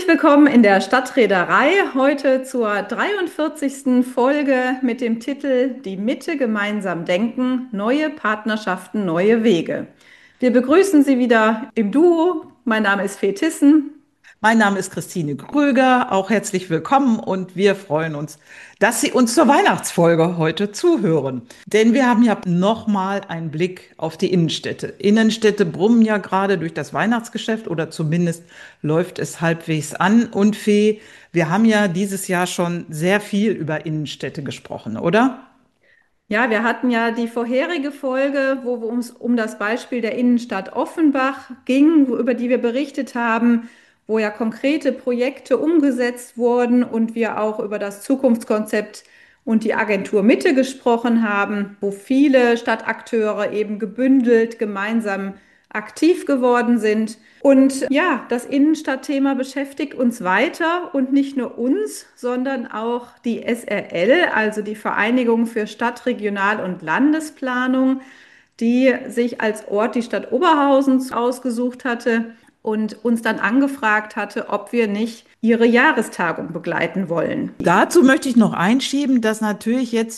Herzlich willkommen in der Stadtreederei, heute zur 43. Folge mit dem Titel Die Mitte gemeinsam denken, neue Partnerschaften, neue Wege. Wir begrüßen Sie wieder im Duo. Mein Name ist Fee Tissen. Mein Name ist Christine Kröger, auch herzlich willkommen und wir freuen uns, dass Sie uns zur Weihnachtsfolge heute zuhören. Denn wir haben ja nochmal einen Blick auf die Innenstädte. Innenstädte brummen ja gerade durch das Weihnachtsgeschäft oder zumindest läuft es halbwegs an. Und Fee, wir haben ja dieses Jahr schon sehr viel über Innenstädte gesprochen, oder? Ja, wir hatten ja die vorherige Folge, wo es um das Beispiel der Innenstadt Offenbach ging, über die wir berichtet haben, wo ja konkrete Projekte umgesetzt wurden und wir auch über das Zukunftskonzept und die Agentur Mitte gesprochen haben, wo viele Stadtakteure eben gebündelt gemeinsam aktiv geworden sind. Und ja, das Innenstadtthema beschäftigt uns weiter und nicht nur uns, sondern auch die SRL, also die Vereinigung für Stadt-, Regional- und Landesplanung, die sich als Ort die Stadt Oberhausen ausgesucht hatte und uns dann angefragt hatte, ob wir nicht ihre Jahrestagung begleiten wollen. Dazu möchte ich noch einschieben, dass natürlich jetzt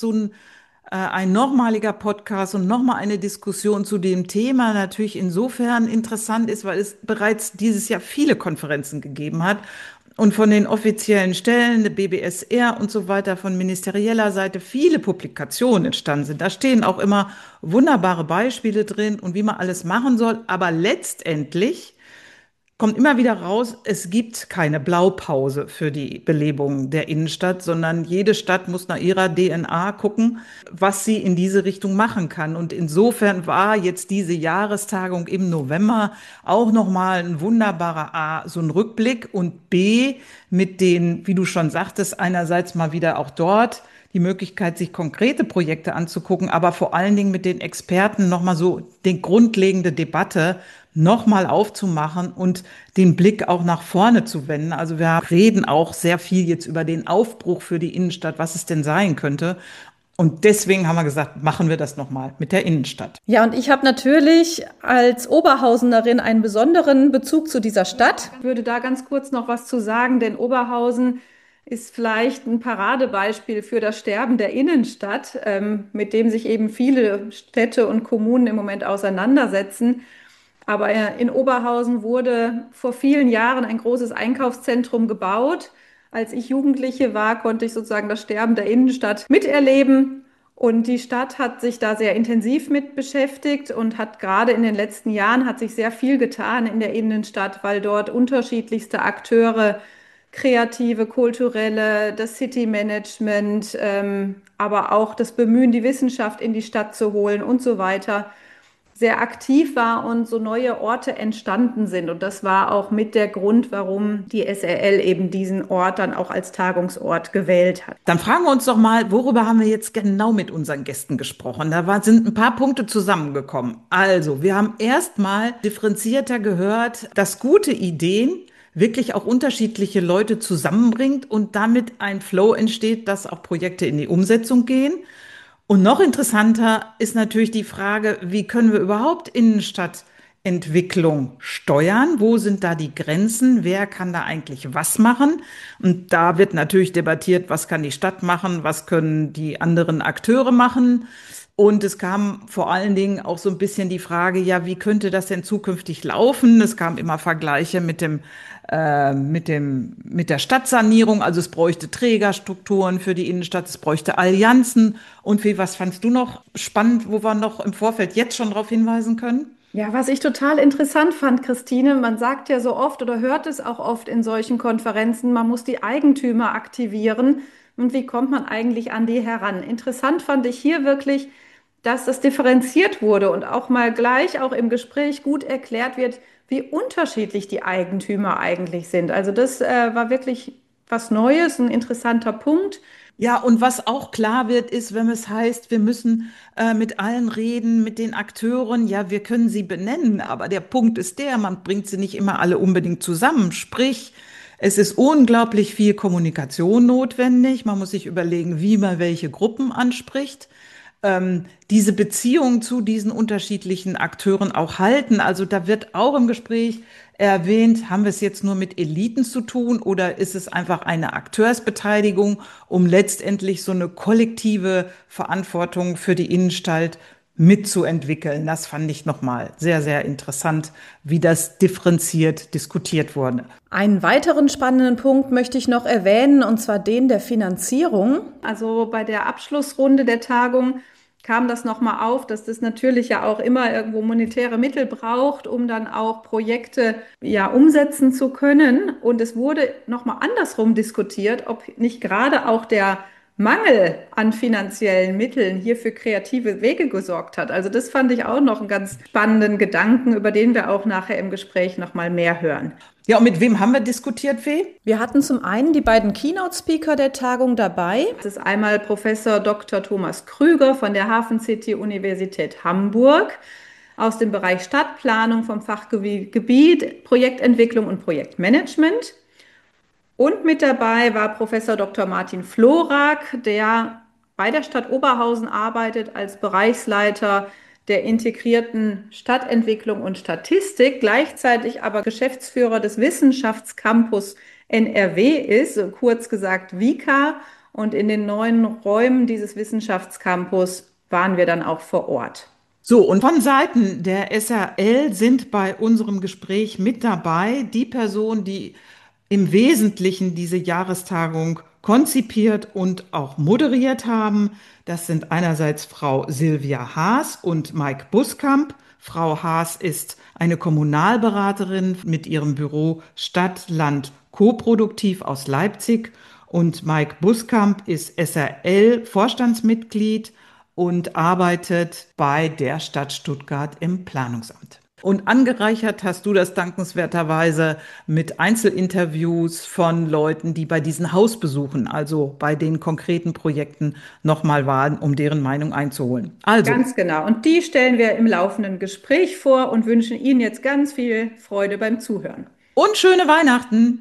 ein nochmaliger Podcast und nochmal eine Diskussion zu dem Thema natürlich insofern interessant ist, weil es bereits dieses Jahr viele Konferenzen gegeben hat und von den offiziellen Stellen, der BBSR und so weiter, von ministerieller Seite viele Publikationen entstanden sind. Da stehen auch immer wunderbare Beispiele drin und wie man alles machen soll, aber letztendlich kommt immer wieder raus, es gibt keine Blaupause für die Belebung der Innenstadt, sondern jede Stadt muss nach ihrer DNA gucken, was sie in diese Richtung machen kann. Und insofern war jetzt diese Jahrestagung im November auch nochmal ein wunderbarer A, so ein Rückblick und B, mit den, wie du schon sagtest, einerseits mal wieder auch dort die Möglichkeit, sich konkrete Projekte anzugucken, aber vor allen Dingen mit den Experten nochmal so die grundlegende Debatte nochmal aufzumachen und den Blick auch nach vorne zu wenden. Also wir reden auch sehr viel jetzt über den Aufbruch für die Innenstadt, was es denn sein könnte. Und deswegen haben wir gesagt, machen wir das nochmal mit der Innenstadt. Ja, und ich habe natürlich als Oberhausenerin einen besonderen Bezug zu dieser Stadt. Ich würde da ganz kurz noch was zu sagen, denn Oberhausen ist vielleicht ein Paradebeispiel für das Sterben der Innenstadt, mit dem sich eben viele Städte und Kommunen im Moment auseinandersetzen. Aber in Oberhausen wurde vor vielen Jahren ein großes Einkaufszentrum gebaut. Als ich Jugendliche war, konnte ich sozusagen das Sterben der Innenstadt miterleben. Und die Stadt hat sich da sehr intensiv mit beschäftigt und hat gerade in den letzten Jahren hat sich sehr viel getan in der Innenstadt, weil dort unterschiedlichste Akteure, kreative, kulturelle, das City Management, aber auch das Bemühen, die Wissenschaft in die Stadt zu holen und so weiter, sehr aktiv war und so neue Orte entstanden sind. Und das war auch mit der Grund, warum die SRL eben diesen Ort dann auch als Tagungsort gewählt hat. Dann fragen wir uns doch mal, worüber haben wir jetzt genau mit unseren Gästen gesprochen? Sind ein paar Punkte zusammengekommen. Also, wir haben erstmal differenzierter gehört, dass gute Ideen wirklich auch unterschiedliche Leute zusammenbringt und damit ein Flow entsteht, dass auch Projekte in die Umsetzung gehen. Und noch interessanter ist natürlich die Frage, wie können wir überhaupt Innenstadtentwicklung steuern? Wo sind da die Grenzen? Wer kann da eigentlich was machen? Und da wird natürlich debattiert, was kann die Stadt machen? Was können die anderen Akteure machen? Und es kam vor allen Dingen auch so ein bisschen die Frage, ja, wie könnte das denn zukünftig laufen? Es kam immer Vergleiche mit der Stadtsanierung. Also es bräuchte Trägerstrukturen für die Innenstadt, es bräuchte Allianzen. Und wie, was fandst du noch spannend, wo wir noch im Vorfeld jetzt schon darauf hinweisen können? Ja, was ich total interessant fand, Christine, man sagt ja so oft oder hört es auch oft in solchen Konferenzen, man muss die Eigentümer aktivieren. Und wie kommt man eigentlich an die heran? Interessant fand ich hier wirklich, dass das differenziert wurde und auch mal gleich auch im Gespräch gut erklärt wird, wie unterschiedlich die Eigentümer eigentlich sind. Also das war wirklich was Neues, ein interessanter Punkt. Ja, und was auch klar wird, ist, wenn es heißt, wir müssen mit allen reden, mit den Akteuren, ja, wir können sie benennen, aber der Punkt ist der, man bringt sie nicht immer alle unbedingt zusammen. Sprich, es ist unglaublich viel Kommunikation notwendig. Man muss sich überlegen, wie man welche Gruppen anspricht. diese Beziehung zu diesen unterschiedlichen Akteuren auch halten. Also da wird auch im Gespräch erwähnt, haben wir es jetzt nur mit Eliten zu tun oder ist es einfach eine Akteursbeteiligung, um letztendlich so eine kollektive Verantwortung für die Innenstadt mitzuentwickeln? Das fand ich nochmal sehr, sehr interessant, wie das differenziert diskutiert wurde. Einen weiteren spannenden Punkt möchte ich noch erwähnen, und zwar den der Finanzierung. Also bei der Abschlussrunde der Tagung kam das nochmal auf, dass das natürlich ja auch immer irgendwo monetäre Mittel braucht, um dann auch Projekte ja umsetzen zu können. Und es wurde nochmal andersrum diskutiert, ob nicht gerade auch der Mangel an finanziellen Mitteln hier für kreative Wege gesorgt hat. Also das fand ich auch noch einen ganz spannenden Gedanken, über den wir auch nachher im Gespräch nochmal mehr hören. Ja, und mit wem haben wir diskutiert, Fee? Wir hatten zum einen die beiden Keynote-Speaker der Tagung dabei. Das ist einmal Professor Dr. Thomas Krüger von der Hafen City Universität Hamburg aus dem Bereich Stadtplanung vom Fachgebiet Projektentwicklung und Projektmanagement. Und mit dabei war Professor Dr. Martin Florak, der bei der Stadt Oberhausen arbeitet als Bereichsleiter der integrierten Stadtentwicklung und Statistik, gleichzeitig aber Geschäftsführer des Wissenschaftscampus NRW ist, kurz gesagt WICA. Und in den neuen Räumen dieses Wissenschaftscampus waren wir dann auch vor Ort. So, und von Seiten der SRL sind bei unserem Gespräch mit dabei die Personen, die im Wesentlichen diese Jahrestagung konzipiert und auch moderiert haben. Das sind einerseits Frau Silvia Haas und Mike Buskamp. Frau Haas ist eine Kommunalberaterin mit ihrem Büro Stadt, Land, Koproduktiv aus Leipzig und Mike Buskamp ist SRL-Vorstandsmitglied und arbeitet bei der Stadt Stuttgart im Planungsamt. Und angereichert hast du das dankenswerterweise mit Einzelinterviews von Leuten, die bei diesen Hausbesuchen, also bei den konkreten Projekten, nochmal waren, um deren Meinung einzuholen. Also. Ganz genau. Und die stellen wir im laufenden Gespräch vor und wünschen Ihnen jetzt ganz viel Freude beim Zuhören. Und schöne Weihnachten!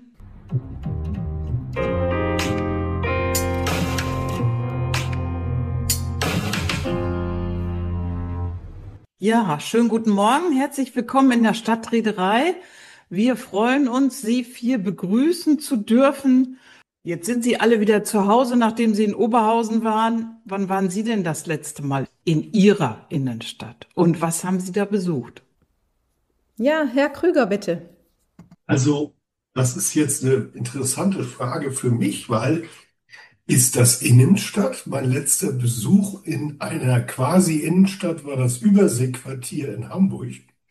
Ja, schönen guten Morgen. Herzlich willkommen in der Stadtreederei. Wir freuen uns, Sie 4 begrüßen zu dürfen. Jetzt sind Sie alle wieder zu Hause, nachdem Sie in Oberhausen waren. Wann waren Sie denn das letzte Mal in Ihrer Innenstadt? Und was haben Sie da besucht? Ja, Herr Krüger, bitte. Also, das ist jetzt eine interessante Frage für mich, weil ist das Innenstadt? Mein letzter Besuch in einer quasi Innenstadt war das Überseequartier in Hamburg,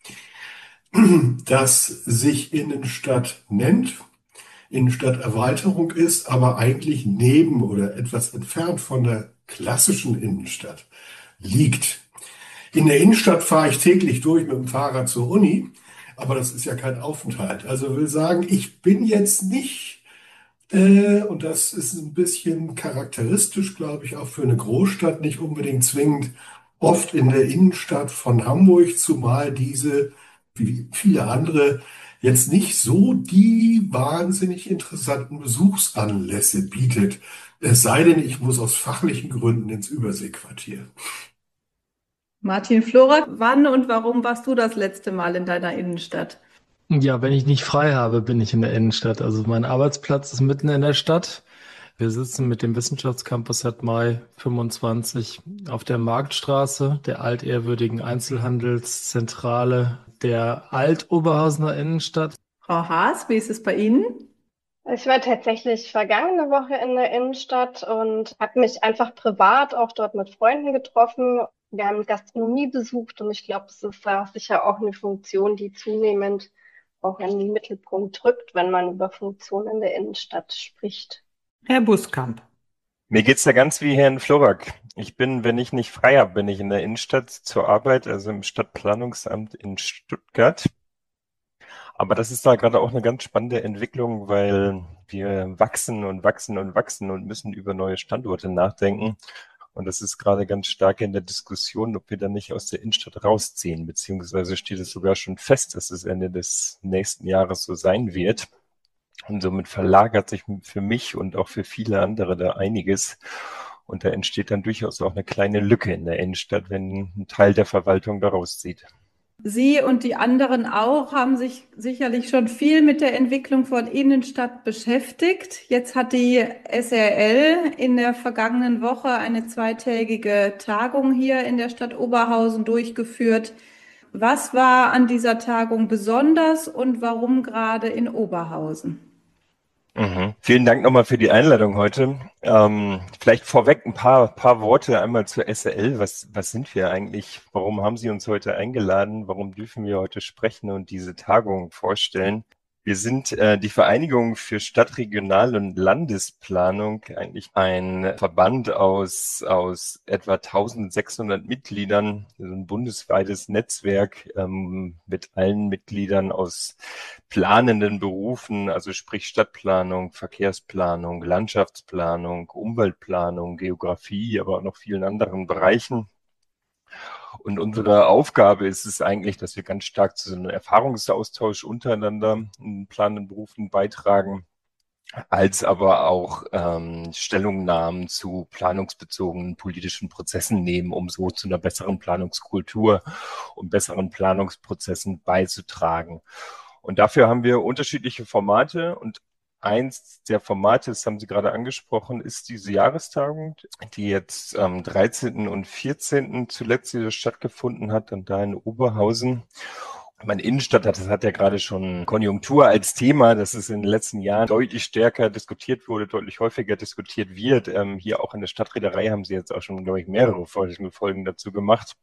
das sich Innenstadt nennt, Innenstadterweiterung ist, aber eigentlich neben oder etwas entfernt von der klassischen Innenstadt liegt. In der Innenstadt fahre ich täglich durch mit dem Fahrrad zur Uni, aber das ist ja kein Aufenthalt. Also will sagen, ich bin jetzt nicht, und das ist ein bisschen charakteristisch, glaube ich, auch für eine Großstadt, nicht unbedingt zwingend oft in der Innenstadt von Hamburg, zumal diese, wie viele andere, jetzt nicht so die wahnsinnig interessanten Besuchsanlässe bietet. Es sei denn, ich muss aus fachlichen Gründen ins Überseequartier. Martin Florak, wann und warum warst du das letzte Mal in deiner Innenstadt? Ja, wenn ich nicht frei habe, bin ich in der Innenstadt. Also mein Arbeitsplatz ist mitten in der Stadt. Wir sitzen mit dem Wissenschaftscampus seit Mai 25 auf der Marktstraße, der altehrwürdigen Einzelhandelszentrale der Alt-Oberhausener Innenstadt. Frau Haas, wie ist es bei Ihnen? Ich war tatsächlich vergangene Woche in der Innenstadt und habe mich einfach privat auch dort mit Freunden getroffen. Wir haben Gastronomie besucht und ich glaube, es ist da sicher auch eine Funktion, die zunehmend auch in den Mittelpunkt rückt, wenn man über Funktionen in der Innenstadt spricht. Herr Buskamp. Mir geht's da ganz wie Herrn Florak. Ich bin, wenn ich nicht frei habe, bin ich in der Innenstadt zur Arbeit, also im Stadtplanungsamt in Stuttgart. Aber das ist da gerade auch eine ganz spannende Entwicklung, weil wir wachsen und wachsen und wachsen und müssen über neue Standorte nachdenken. Und das ist gerade ganz stark in der Diskussion, ob wir da nicht aus der Innenstadt rausziehen, beziehungsweise steht es sogar schon fest, dass es Ende des nächsten Jahres so sein wird. Und somit verlagert sich für mich und auch für viele andere da einiges. Und da entsteht dann durchaus auch eine kleine Lücke in der Innenstadt, wenn ein Teil der Verwaltung da rauszieht. Sie und die anderen auch haben sich sicherlich schon viel mit der Entwicklung von Innenstadt beschäftigt. Jetzt hat die SRL in der vergangenen Woche eine zweitägige Tagung hier in der Stadt Oberhausen durchgeführt. Was war an dieser Tagung besonders und warum gerade in Oberhausen? Vielen Dank nochmal für die Einladung heute. Vielleicht vorweg ein paar Worte einmal zur SRL. Was sind wir eigentlich? Warum haben Sie uns heute eingeladen? Warum dürfen wir heute sprechen und diese Tagung vorstellen? Wir sind die Vereinigung für Stadt-, Regional- und Landesplanung, eigentlich ein Verband aus etwa 1600 Mitgliedern, also ein bundesweites Netzwerk mit allen Mitgliedern aus planenden Berufen, also sprich Stadtplanung, Verkehrsplanung, Landschaftsplanung, Umweltplanung, Geografie, aber auch noch vielen anderen Bereichen. Und unsere Aufgabe ist es eigentlich, dass wir ganz stark zu so einem Erfahrungsaustausch untereinander in planenden Berufen beitragen, als aber auch Stellungnahmen zu planungsbezogenen politischen Prozessen nehmen, um so zu einer besseren Planungskultur und besseren Planungsprozessen beizutragen. Und dafür haben wir unterschiedliche Formate und eins der Formate, das haben Sie gerade angesprochen, ist diese Jahrestagung, die jetzt am 13. und 14. zuletzt wieder stattgefunden hat, und da in Oberhausen. Meine Innenstadt das hat ja gerade schon Konjunktur als Thema, dass es in den letzten Jahren deutlich stärker diskutiert wurde, deutlich häufiger diskutiert wird. Hier auch in der Stadtreederei haben Sie jetzt auch schon, glaube ich, mehrere Folgen dazu gemacht.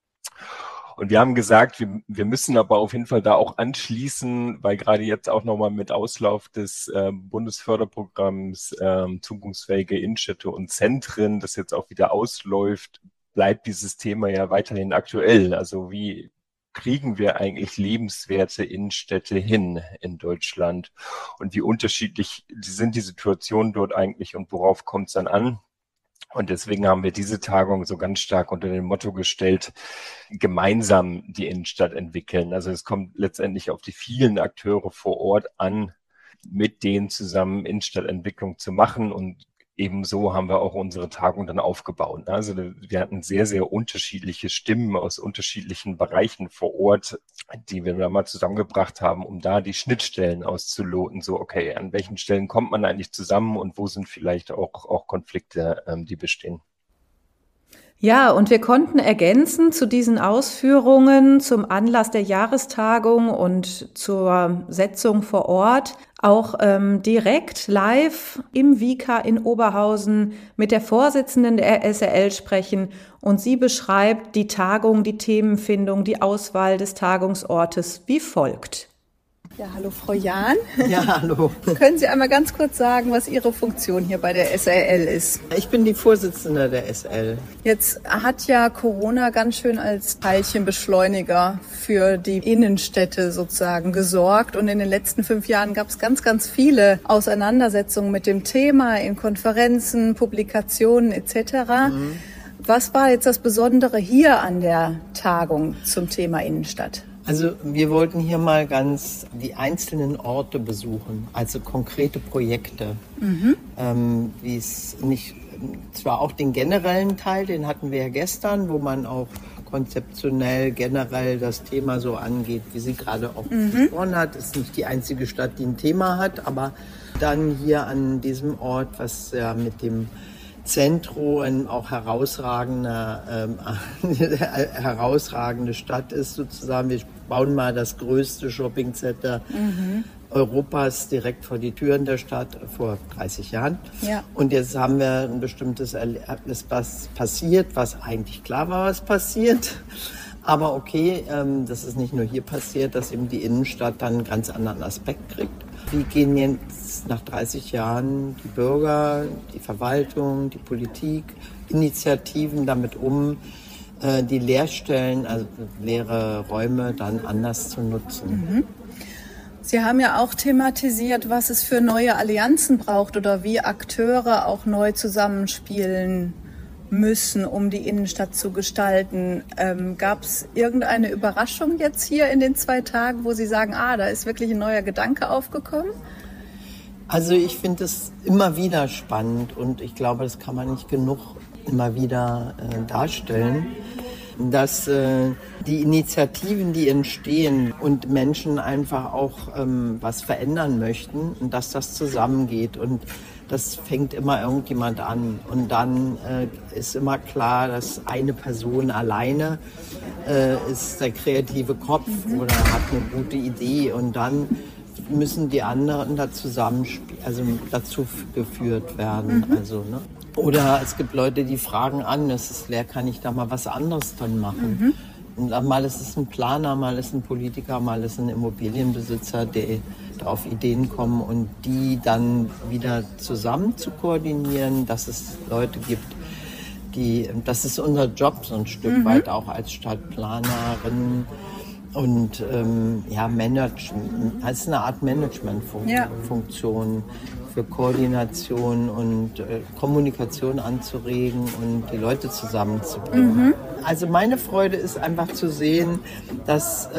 Und wir haben gesagt, wir müssen aber auf jeden Fall da auch anschließen, weil gerade jetzt auch nochmal mit Auslauf des Bundesförderprogramms zukunftsfähige Innenstädte und Zentren, das jetzt auch wieder ausläuft, bleibt dieses Thema ja weiterhin aktuell. Also wie kriegen wir eigentlich lebenswerte Innenstädte hin in Deutschland? Und wie unterschiedlich sind die Situationen dort eigentlich und worauf kommt es dann an? Und deswegen haben wir diese Tagung so ganz stark unter dem Motto gestellt, gemeinsam die Innenstadt entwickeln. Also es kommt letztendlich auf die vielen Akteure vor Ort an, mit denen zusammen Innenstadtentwicklung zu machen. Und ebenso haben wir auch unsere Tagung dann aufgebaut. Also wir hatten sehr, sehr unterschiedliche Stimmen aus unterschiedlichen Bereichen vor Ort, die wir da mal zusammengebracht haben, um da die Schnittstellen auszuloten. So, okay, an welchen Stellen kommt man eigentlich zusammen und wo sind vielleicht auch Konflikte, die bestehen? Ja, und wir konnten ergänzen zu diesen Ausführungen zum Anlass der Jahrestagung und zur Setzung vor Ort auch direkt live im WIKA in Oberhausen mit der Vorsitzenden der SRL sprechen. Und sie beschreibt die Tagung, die Themenfindung, die Auswahl des Tagungsortes wie folgt. Ja, hallo Frau Jahn. Ja, hallo. Können Sie einmal ganz kurz sagen, was Ihre Funktion hier bei der SRL ist? Ich bin die Vorsitzende der SRL. Jetzt hat ja Corona ganz schön als Teilchenbeschleuniger für die Innenstädte sozusagen gesorgt. Und in den letzten 5 Jahren gab es ganz, ganz viele Auseinandersetzungen mit dem Thema in Konferenzen, Publikationen etc. Was war jetzt das Besondere hier an der Tagung zum Thema Innenstadt? Also wir wollten hier mal ganz die einzelnen Orte besuchen, also konkrete Projekte. Wie es nicht, zwar auch den generellen Teil, den hatten wir ja gestern, wo man auch konzeptionell generell das Thema so angeht, wie sie gerade auch gesprochen hat. Ist nicht die einzige Stadt, die ein Thema hat, aber dann hier an diesem Ort, was ja mit dem Zentro auch herausragende Stadt ist sozusagen. Wir bauen mal das größte Shoppingcenter Europas direkt vor die Türen der Stadt vor 30 Jahren. Ja. Und jetzt haben wir ein bestimmtes Erlebnis, was passiert, was eigentlich klar war, was passiert. Aber okay, das ist nicht nur hier passiert, dass eben die Innenstadt dann einen ganz anderen Aspekt kriegt. Wie gehen jetzt nach 30 Jahren die Bürger, die Verwaltung, die Politik, Initiativen damit um, die Leerstellen, also leere Räume dann anders zu nutzen? Sie haben ja auch thematisiert, was es für neue Allianzen braucht oder wie Akteure auch neu zusammenspielen müssen, um die Innenstadt zu gestalten. Gab es irgendeine Überraschung jetzt hier in den 2 Tagen, wo Sie sagen, da ist wirklich ein neuer Gedanke aufgekommen? Also ich finde es immer wieder spannend und ich glaube, das kann man nicht genug immer wieder darstellen, dass die Initiativen, die entstehen und Menschen einfach auch was verändern möchten und dass das zusammengeht und das fängt immer irgendjemand an und dann ist immer klar, dass eine Person alleine ist der kreative Kopf oder hat eine gute Idee und dann müssen die anderen da also dazu geführt werden. Also, ne? Oder es gibt Leute, die fragen an, es ist leer, kann ich da mal was anderes dran machen? Und mal ist es ein Planer, mal ist es ein Politiker, mal ist es ein Immobilienbesitzer, der auf Ideen kommen und die dann wieder zusammen zu koordinieren, dass es Leute gibt, das ist unser Job so ein Stück weit auch als Stadtplanerin und Management, als eine Art Managementfunktion für Koordination und Kommunikation anzuregen und die Leute zusammenzubringen. Also meine Freude ist einfach zu sehen, dass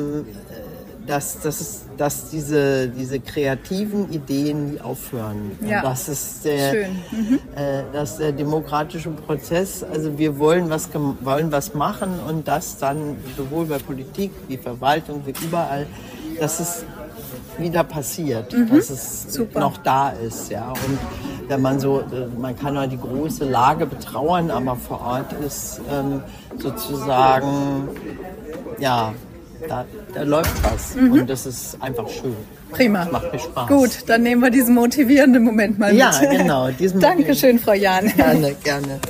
diese kreativen Ideen nie aufhören. Ja. Das ist dass der demokratische Prozess, also wir wollen was machen und das dann sowohl bei Politik wie Verwaltung wie überall, dass es wieder passiert, dass es noch da ist, ja. Und wenn man man kann ja die große Lage betrauern, aber vor Ort ist sozusagen, ja, da läuft was und das ist einfach schön. Prima. Das macht mir Spaß. Gut, dann nehmen wir diesen motivierenden Moment mal mit. Ja, genau. Dankeschön, Frau Jahn. Gerne, gerne.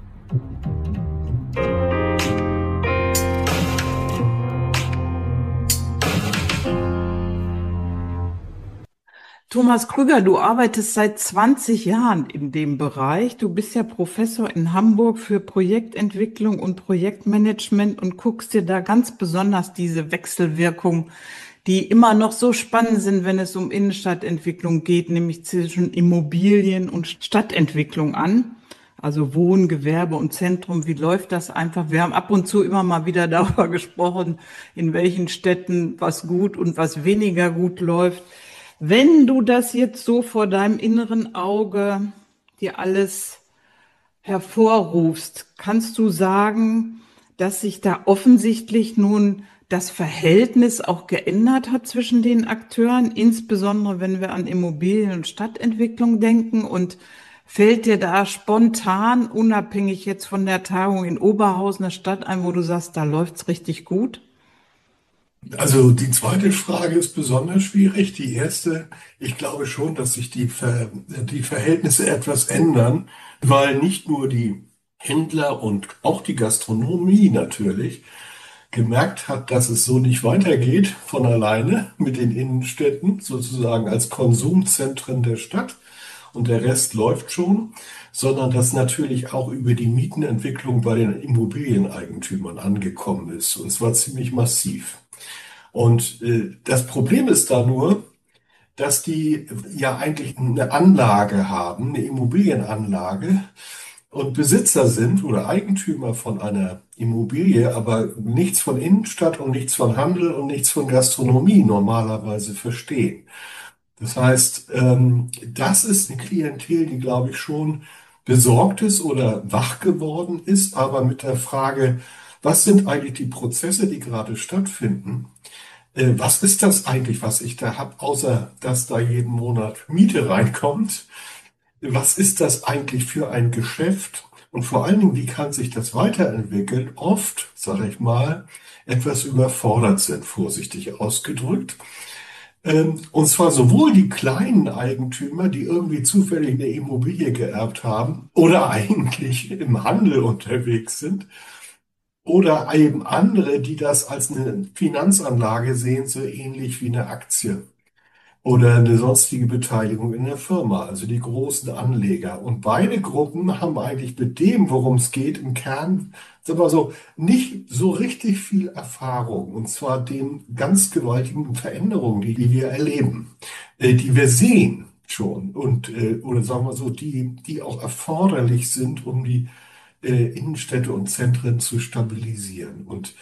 Thomas Krüger, du arbeitest seit 20 Jahren in dem Bereich. Du bist ja Professor in Hamburg für Projektentwicklung und Projektmanagement und guckst dir da ganz besonders diese Wechselwirkung, die immer noch so spannend sind, wenn es um Innenstadtentwicklung geht, nämlich zwischen Immobilien und Stadtentwicklung an. Also Wohnen, Gewerbe und Zentrum, wie läuft das einfach? Wir haben ab und zu immer mal wieder darüber gesprochen, in welchen Städten was gut und was weniger gut läuft. Wenn du das jetzt so vor deinem inneren Auge dir alles hervorrufst, kannst du sagen, dass sich da offensichtlich nun das Verhältnis auch geändert hat zwischen den Akteuren, insbesondere wenn wir an Immobilien- und Stadtentwicklung denken? Und fällt dir da spontan, unabhängig jetzt von der Tagung in Oberhausen, eine Stadt ein, wo du sagst, da läuft's richtig gut? Also die zweite Frage ist besonders schwierig. Die erste, ich glaube schon, dass sich die Verhältnisse etwas ändern, weil nicht nur die Händler und auch die Gastronomie natürlich gemerkt hat, dass es so nicht weitergeht von alleine mit den Innenstädten, sozusagen als Konsumzentren der Stadt und der Rest läuft schon, sondern dass natürlich auch über die Mietenentwicklung bei den Immobilieneigentümern angekommen ist und zwar ziemlich massiv. Und das Problem ist da nur, dass die ja eigentlich eine Anlage haben, eine Immobilienanlage und Besitzer sind oder Eigentümer von einer Immobilie, aber nichts von Innenstadt und nichts von Handel und nichts von Gastronomie normalerweise verstehen. Das heißt, das ist eine Klientel, die, glaube ich, schon besorgt ist oder wach geworden ist, aber mit der Frage, was sind eigentlich die Prozesse, die gerade stattfinden? Was ist das eigentlich, was ich da habe, außer dass da jeden Monat Miete reinkommt? Was ist das eigentlich für ein Geschäft? Und vor allen Dingen, wie kann sich das weiterentwickeln? Oft, sage ich mal, etwas überfordert sind, vorsichtig ausgedrückt. Und zwar sowohl die kleinen Eigentümer, die irgendwie zufällig eine Immobilie geerbt haben oder eigentlich im Handel unterwegs sind, oder eben andere, die das als eine Finanzanlage sehen, so ähnlich wie eine Aktie oder eine sonstige Beteiligung in der Firma, also die großen Anleger. Und beide Gruppen haben eigentlich mit dem, worum es geht, im Kern, sagen wir so, nicht so richtig viel Erfahrung. Und zwar den ganz gewaltigen Veränderungen, die wir erleben, die wir sehen schon und, oder sagen wir so, die auch erforderlich sind, um die Innenstädte und Zentren zu stabilisieren. Und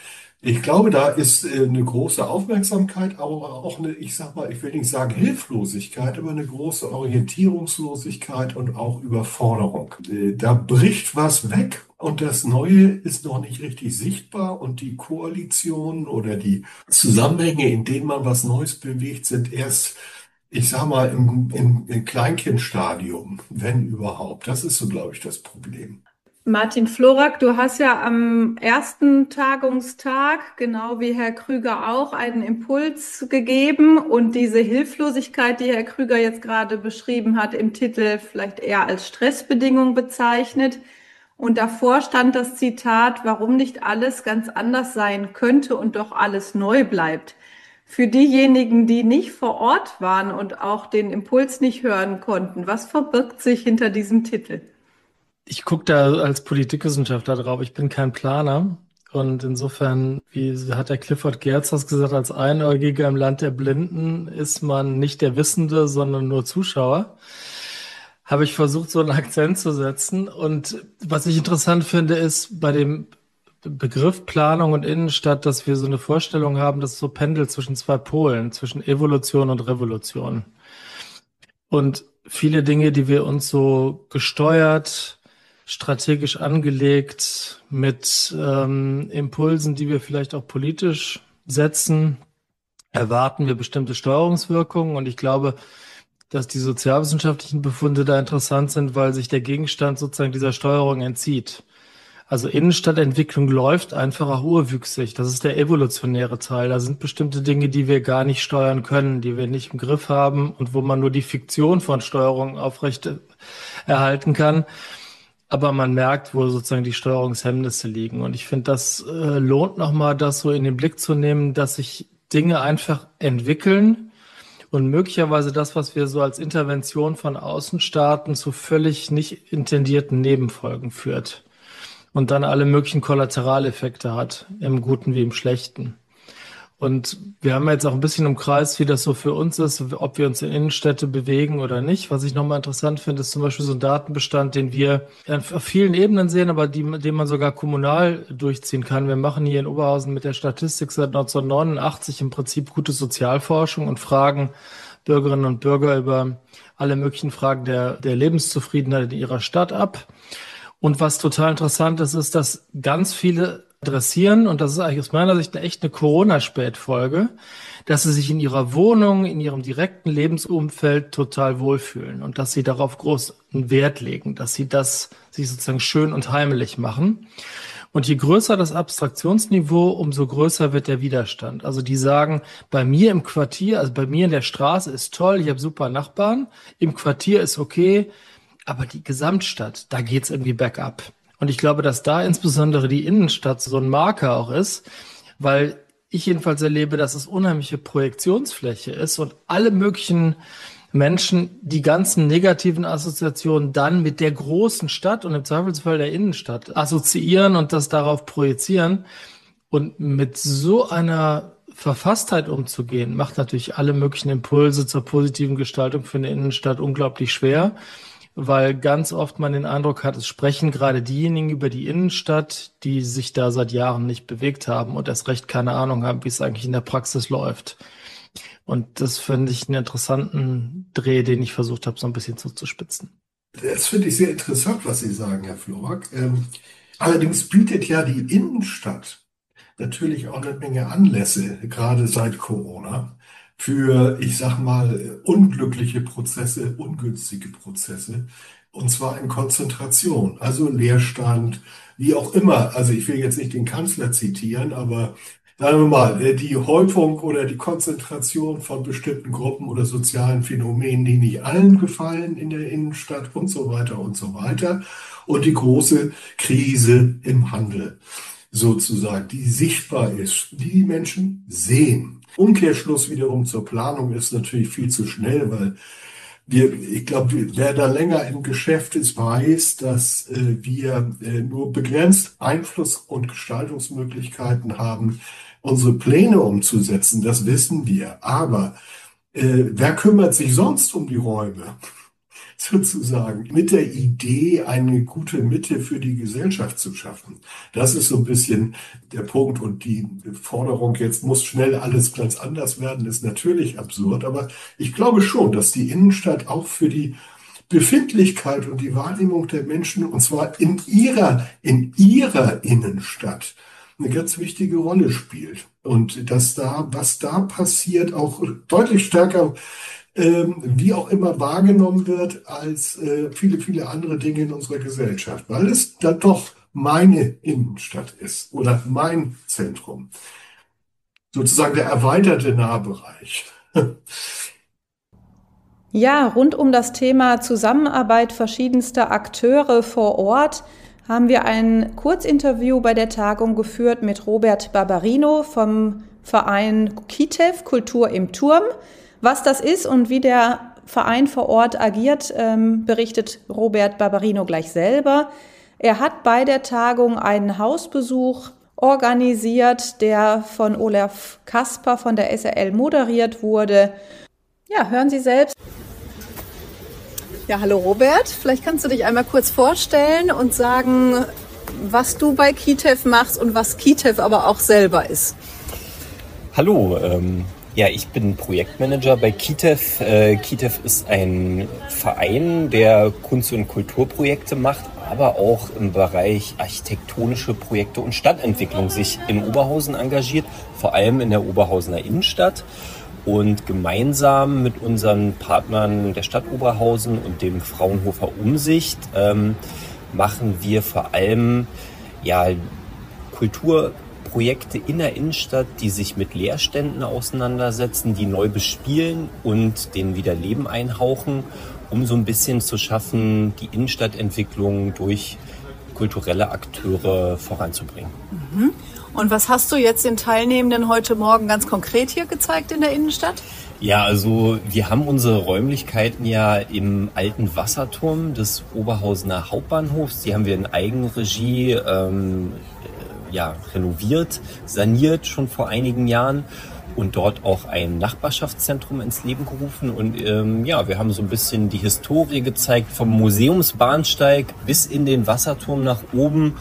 Ich glaube, da ist eine große Aufmerksamkeit, aber auch eine, ich sag mal, ich will nicht sagen Hilflosigkeit, aber eine große Orientierungslosigkeit und auch Überforderung. Da bricht was weg und das Neue ist noch nicht richtig sichtbar und die Koalitionen oder die Zusammenhänge, in denen man was Neues bewegt, sind erst, ich sag mal, im Kleinkindstadium, wenn überhaupt. Das ist so, glaube ich, das Problem. Martin Florak, du hast ja am ersten Tagungstag, genau wie Herr Krüger auch, einen Impuls gegeben und diese Hilflosigkeit, die Herr Krüger jetzt gerade beschrieben hat, im Titel vielleicht eher als Stressbedingung bezeichnet. Und davor stand das Zitat, warum nicht alles ganz anders sein könnte und doch alles neu bleibt. Für diejenigen, die nicht vor Ort waren und auch den Impuls nicht hören konnten, was verbirgt sich hinter diesem Titel? Ich gucke da als Politikwissenschaftler drauf. Ich bin kein Planer. Und insofern, wie hat der Clifford Geertz gesagt, als Einäugiger im Land der Blinden ist man nicht der Wissende, sondern nur Zuschauer. Habe ich versucht, so einen Akzent zu setzen. Und was ich interessant finde, ist bei dem Begriff Planung und Innenstadt, dass wir so eine Vorstellung haben, dass es so pendelt zwischen zwei Polen, zwischen Evolution und Revolution. Und viele Dinge, die wir uns so gesteuert, strategisch angelegt, mit Impulsen, die wir vielleicht auch politisch setzen, erwarten wir bestimmte Steuerungswirkungen. Und ich glaube, dass die sozialwissenschaftlichen Befunde da interessant sind, weil sich der Gegenstand sozusagen dieser Steuerung entzieht. Also Innenstadtentwicklung läuft einfach auch urwüchsig. Das ist der evolutionäre Teil. Da sind bestimmte Dinge, die wir gar nicht steuern können, die wir nicht im Griff haben und wo man nur die Fiktion von Steuerung aufrecht erhalten kann. Aber man merkt, wo sozusagen die Steuerungshemmnisse liegen. Und ich finde, das lohnt nochmal, das so in den Blick zu nehmen, dass sich Dinge einfach entwickeln und möglicherweise das, was wir so als Intervention von außen starten, zu völlig nicht intendierten Nebenfolgen führt und dann alle möglichen Kollateraleffekte hat, im Guten wie im Schlechten. Und wir haben jetzt auch ein bisschen im Kreis, wie das so für uns ist, ob wir uns in Innenstädte bewegen oder nicht. Was ich nochmal interessant finde, ist zum Beispiel so ein Datenbestand, den wir auf vielen Ebenen sehen, aber den man sogar kommunal durchziehen kann. Wir machen hier in Oberhausen mit der Statistik seit 1989 im Prinzip gute Sozialforschung und fragen Bürgerinnen und Bürger über alle möglichen Fragen der Lebenszufriedenheit in ihrer Stadt ab. Und was total interessant ist, ist, dass ganz viele adressieren, und das ist eigentlich aus meiner Sicht eine Corona-Spätfolge, dass sie sich in ihrer Wohnung, in ihrem direkten Lebensumfeld total wohlfühlen und dass sie darauf großen Wert legen, dass sie das sich sozusagen schön und heimelig machen. Und je größer das Abstraktionsniveau, umso größer wird der Widerstand. Also die sagen, bei mir im Quartier, also bei mir in der Straße ist toll, ich habe super Nachbarn, im Quartier ist okay, aber die Gesamtstadt, da geht's irgendwie bergab. Und ich glaube, dass da insbesondere die Innenstadt so ein Marker auch ist, weil ich jedenfalls erlebe, dass es unheimliche Projektionsfläche ist und alle möglichen Menschen die ganzen negativen Assoziationen dann mit der großen Stadt und im Zweifelsfall der Innenstadt assoziieren und das darauf projizieren. Und mit so einer Verfasstheit umzugehen, macht natürlich alle möglichen Impulse zur positiven Gestaltung für eine Innenstadt unglaublich schwer, weil ganz oft man den Eindruck hat, es sprechen gerade diejenigen über die Innenstadt, die sich da seit Jahren nicht bewegt haben und erst recht keine Ahnung haben, wie es eigentlich in der Praxis läuft. Und das finde ich einen interessanten Dreh, den ich versucht habe, so ein bisschen zuzuspitzen. Das finde ich sehr interessant, was Sie sagen, Herr Florak. Allerdings bietet ja die Innenstadt natürlich auch eine Menge Anlässe, gerade seit Corona, für, ich sag mal, unglückliche Prozesse, ungünstige Prozesse, und zwar in Konzentration, also Leerstand, wie auch immer. Also ich will jetzt nicht den Kanzler zitieren, aber sagen wir mal, die Häufung oder die Konzentration von bestimmten Gruppen oder sozialen Phänomenen, die nicht allen gefallen in der Innenstadt und so weiter und so weiter. Und die große Krise im Handel sozusagen, die sichtbar ist, die die Menschen sehen. Umkehrschluss wiederum zur Planung ist natürlich viel zu schnell, weil ich glaube, wer da länger im Geschäft ist, weiß, dass wir nur begrenzt Einfluss und Gestaltungsmöglichkeiten haben, unsere Pläne umzusetzen. Das wissen wir. Aber wer kümmert sich sonst um die Räume? sozusagen mit der Idee, eine gute Mitte für die Gesellschaft zu schaffen. Das ist so ein bisschen der Punkt. Und die Forderung, jetzt muss schnell alles ganz anders werden, ist natürlich absurd. Aber ich glaube schon, dass die Innenstadt auch für die Befindlichkeit und die Wahrnehmung der Menschen, und zwar in ihrer Innenstadt, eine ganz wichtige Rolle spielt. Und dass da, was da passiert, auch deutlich stärker wie auch immer wahrgenommen wird als viele, viele andere Dinge in unserer Gesellschaft, weil es da doch meine Innenstadt ist oder mein Zentrum. Sozusagen der erweiterte Nahbereich. Ja, rund um das Thema Zusammenarbeit verschiedenster Akteure vor Ort haben wir ein Kurzinterview bei der Tagung geführt mit Robert Barbarino vom Verein KITEV, Kultur im Turm. Was das ist und wie der Verein vor Ort agiert, berichtet Robert Barbarino gleich selber. Er hat bei der Tagung einen Hausbesuch organisiert, der von Olaf Kasper von der SRL moderiert wurde. Ja, hören Sie selbst. Ja, hallo Robert. Vielleicht kannst du dich einmal kurz vorstellen und sagen, was du bei KITEV machst und was KITEV aber auch selber ist. Hallo, ja, ich bin Projektmanager bei KITEV. KITEV ist ein Verein, der Kunst- und Kulturprojekte macht, aber auch im Bereich architektonische Projekte und Stadtentwicklung sich in Oberhausen engagiert, vor allem in der Oberhausener Innenstadt. Und gemeinsam mit unseren Partnern der Stadt Oberhausen und dem Fraunhofer Umsicht machen wir vor allem Kulturprojekte in der Innenstadt, die sich mit Leerständen auseinandersetzen, die neu bespielen und denen wieder Leben einhauchen, um so ein bisschen zu schaffen, die Innenstadtentwicklung durch kulturelle Akteure voranzubringen. Mhm. Und was hast du jetzt den Teilnehmenden heute Morgen ganz konkret hier gezeigt in der Innenstadt? Ja, also wir haben unsere Räumlichkeiten ja im alten Wasserturm des Oberhausener Hauptbahnhofs. Die haben wir in Eigenregie renoviert, saniert schon vor einigen Jahren und dort auch ein Nachbarschaftszentrum ins Leben gerufen. Und wir haben so ein bisschen die Historie gezeigt, vom Museumsbahnsteig bis in den Wasserturm nach oben,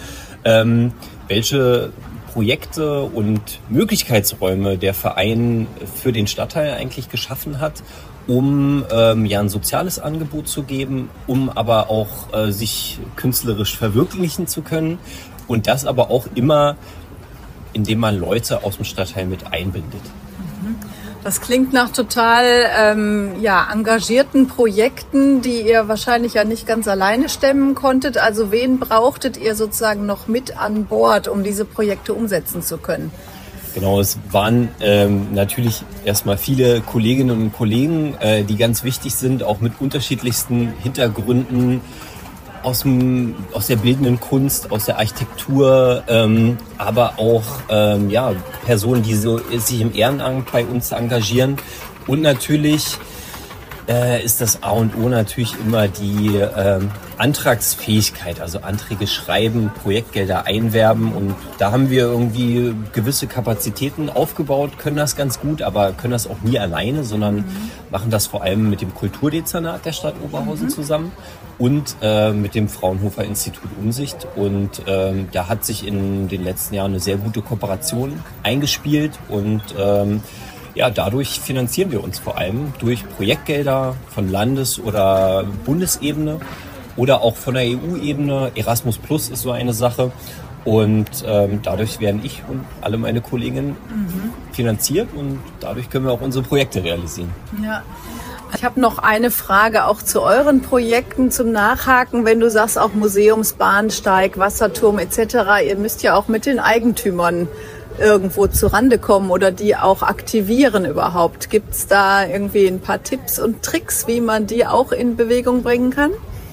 welche Projekte und Möglichkeitsräume der Verein für den Stadtteil eigentlich geschaffen hat, um ein soziales Angebot zu geben, um aber auch sich künstlerisch verwirklichen zu können und das aber auch immer, indem man Leute aus dem Stadtteil mit einbindet. Das klingt nach total engagierten Projekten, die ihr wahrscheinlich ja nicht ganz alleine stemmen konntet. Also wen brauchtet ihr sozusagen noch mit an Bord, um diese Projekte umsetzen zu können? Genau, es waren natürlich erstmal viele Kolleginnen und Kollegen, die ganz wichtig sind, auch mit unterschiedlichsten Hintergründen, aus der bildenden Kunst, aus der Architektur, aber auch Personen, die sich im Ehrenamt bei uns engagieren. Und natürlich ist das A und O natürlich immer die Antragsfähigkeit, also Anträge schreiben, Projektgelder einwerben. Und da haben wir irgendwie gewisse Kapazitäten aufgebaut, können das ganz gut, aber können das auch nie alleine, sondern machen das vor allem mit dem Kulturdezernat der Stadt Oberhausen zusammen und mit dem Fraunhofer Institut Umsicht. Und da hat sich in den letzten Jahren eine sehr gute Kooperation eingespielt und dadurch finanzieren wir uns vor allem durch Projektgelder von Landes- oder Bundesebene oder auch von der EU-Ebene. Erasmus Plus ist so eine Sache. Und dadurch werden ich und alle meine Kolleginnen finanziert und dadurch können wir auch unsere Projekte realisieren. Ja. Ich habe noch eine Frage auch zu euren Projekten zum Nachhaken. Wenn du sagst, auch Museumsbahnsteig, Wasserturm etc., ihr müsst ja auch mit den Eigentümern irgendwo zurande kommen oder die auch aktivieren überhaupt. Gibt es da irgendwie ein paar Tipps und Tricks, wie man die auch in Bewegung bringen kann?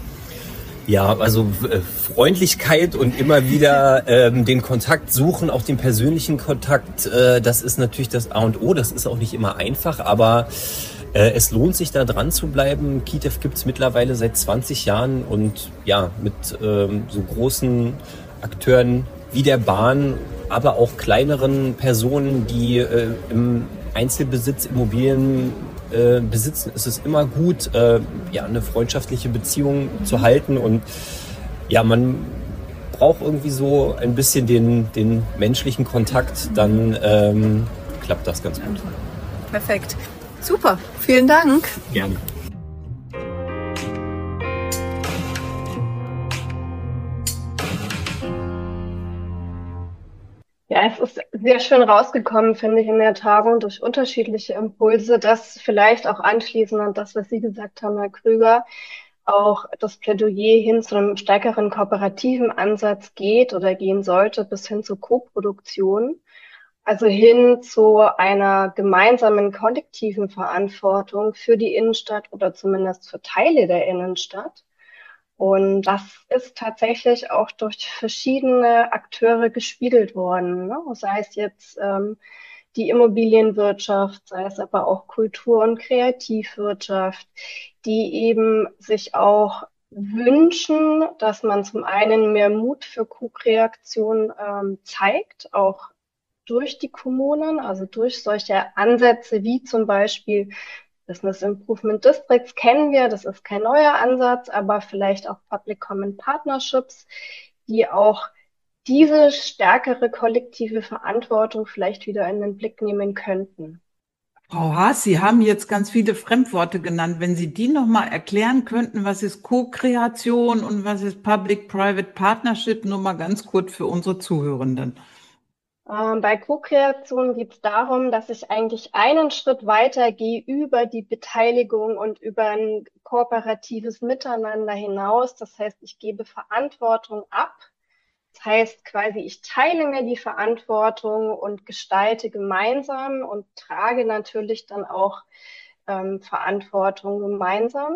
Ja, also Freundlichkeit und immer wieder den Kontakt suchen, auch den persönlichen Kontakt, das ist natürlich das A und O. Das ist auch nicht immer einfach, aber es lohnt sich da dran zu bleiben. KITEV gibt es mittlerweile seit 20 Jahren und mit so großen Akteuren wie der Bahn, aber auch kleineren Personen, die im Einzelbesitz Immobilien besitzen, ist es immer gut, eine freundschaftliche Beziehung zu halten. Und ja, man braucht irgendwie so ein bisschen den menschlichen Kontakt, dann klappt das ganz gut. Perfekt. Super, vielen Dank. Gerne. Ja, es ist sehr schön rausgekommen, finde ich, in der Tagung durch unterschiedliche Impulse, dass vielleicht auch anschließend an das, was Sie gesagt haben, Herr Krüger, auch das Plädoyer hin zu einem stärkeren kooperativen Ansatz geht oder gehen sollte, bis hin zur Koproduktion. Also hin zu einer gemeinsamen kollektiven Verantwortung für die Innenstadt oder zumindest für Teile der Innenstadt. Und das ist tatsächlich auch durch verschiedene Akteure gespiegelt worden, ne? Sei es jetzt die Immobilienwirtschaft, sei es aber auch Kultur- und Kreativwirtschaft, die eben sich auch wünschen, dass man zum einen mehr Mut für Co-Kreation zeigt, auch durch die Kommunen, also durch solche Ansätze wie zum Beispiel Business Improvement Districts kennen wir, das ist kein neuer Ansatz, aber vielleicht auch Public-Common Partnerships, die auch diese stärkere kollektive Verantwortung vielleicht wieder in den Blick nehmen könnten. Frau Haas, Sie haben jetzt ganz viele Fremdworte genannt. Wenn Sie die nochmal erklären könnten, was ist Co-Kreation und was ist Public-Private Partnership, nur mal ganz kurz für unsere Zuhörenden. Bei Co-Kreation geht es darum, dass ich eigentlich einen Schritt weiter gehe über die Beteiligung und über ein kooperatives Miteinander hinaus. Das heißt, ich gebe Verantwortung ab. Das heißt quasi, ich teile mir die Verantwortung und gestalte gemeinsam und trage natürlich dann auch Verantwortung gemeinsam.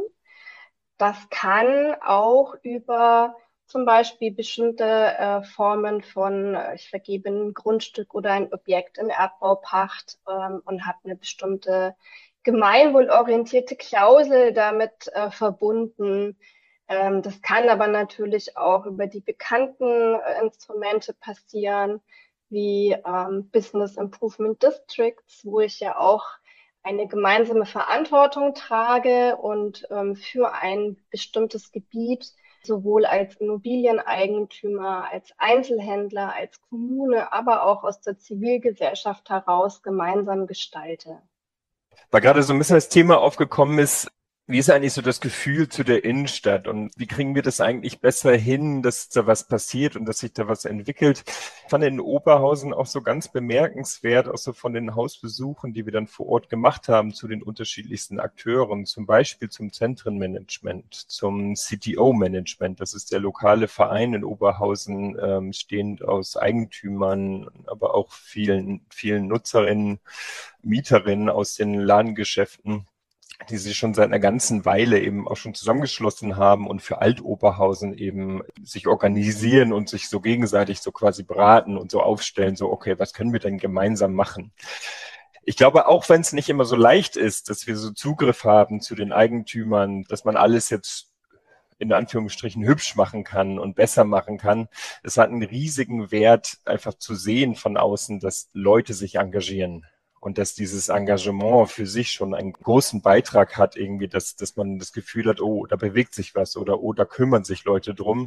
Das kann auch über zum Beispiel bestimmte Formen von, ich vergebe ein Grundstück oder ein Objekt in Erdbaupacht und habe eine bestimmte gemeinwohlorientierte Klausel damit verbunden. Das kann aber natürlich auch über die bekannten Instrumente passieren, wie Business Improvement Districts, wo ich ja auch eine gemeinsame Verantwortung trage und für ein bestimmtes Gebiet sowohl als Immobilieneigentümer, als Einzelhändler, als Kommune, aber auch aus der Zivilgesellschaft heraus gemeinsam gestalte. Weil gerade so ein bisschen das Thema aufgekommen ist, wie ist eigentlich so das Gefühl zu der Innenstadt und wie kriegen wir das eigentlich besser hin, dass da was passiert und dass sich da was entwickelt? Ich fand in Oberhausen auch so ganz bemerkenswert, auch so von den Hausbesuchen, die wir dann vor Ort gemacht haben zu den unterschiedlichsten Akteuren, zum Beispiel zum Zentrenmanagement, zum CTO-Management. Das ist der lokale Verein in Oberhausen, stehend aus Eigentümern, aber auch vielen Nutzerinnen, Mieterinnen aus den Ladengeschäften, die sich schon seit einer ganzen Weile eben auch schon zusammengeschlossen haben und für Alt-Oberhausen eben sich organisieren und sich so gegenseitig so quasi beraten und so aufstellen, so okay, was können wir denn gemeinsam machen? Ich glaube, auch wenn es nicht immer so leicht ist, dass wir so Zugriff haben zu den Eigentümern, dass man alles jetzt in Anführungsstrichen hübsch machen kann und besser machen kann. Es hat einen riesigen Wert, einfach zu sehen von außen, dass Leute sich engagieren. Und dass dieses Engagement für sich schon einen großen Beitrag hat, irgendwie, dass man das Gefühl hat, oh, da bewegt sich was oder oh, da kümmern sich Leute drum.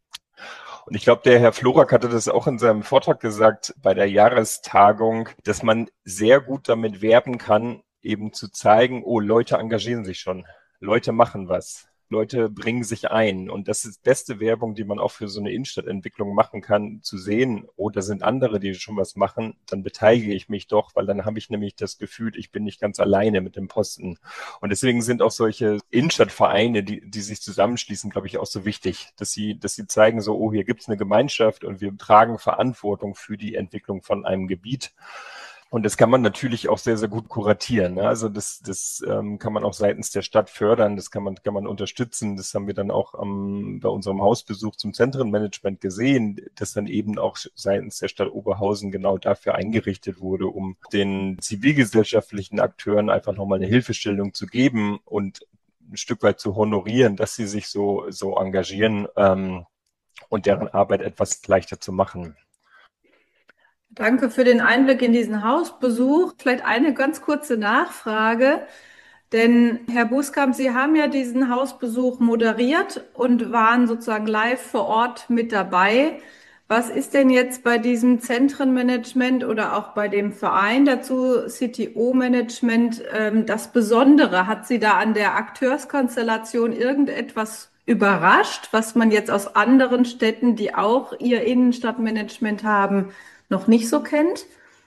Und ich glaube, der Herr Florak hatte das auch in seinem Vortrag gesagt bei der Jahrestagung, dass man sehr gut damit werben kann, eben zu zeigen, oh, Leute engagieren sich schon, Leute machen was. Leute bringen sich ein. Und das ist beste Werbung, die man auch für so eine Innenstadtentwicklung machen kann, zu sehen, oh, da sind andere, die schon was machen, dann beteilige ich mich doch, weil dann habe ich nämlich das Gefühl, ich bin nicht ganz alleine mit dem Posten. Und deswegen sind auch solche Innenstadtvereine, die sich zusammenschließen, glaube ich, auch so wichtig, dass sie zeigen so, oh, hier gibt es eine Gemeinschaft und wir tragen Verantwortung für die Entwicklung von einem Gebiet. Und das kann man natürlich auch sehr, sehr gut kuratieren. Ne? Also das kann man auch seitens der Stadt fördern, das kann man unterstützen. Das haben wir dann auch bei unserem Hausbesuch zum Zentrenmanagement gesehen, dass dann eben auch seitens der Stadt Oberhausen genau dafür eingerichtet wurde, um den zivilgesellschaftlichen Akteuren einfach nochmal eine Hilfestellung zu geben und ein Stück weit zu honorieren, dass sie sich so engagieren und deren Arbeit etwas leichter zu machen. Danke für den Einblick in diesen Hausbesuch. Vielleicht eine ganz kurze Nachfrage. Denn Herr Buskamp, Sie haben ja diesen Hausbesuch moderiert und waren sozusagen live vor Ort mit dabei. Was ist denn jetzt bei diesem Zentrenmanagement oder auch bei dem Verein dazu, CTO-Management, das Besondere? Hat Sie da an der Akteurskonstellation irgendetwas überrascht, was man jetzt aus anderen Städten, die auch ihr Innenstadtmanagement haben, noch nicht so kennt?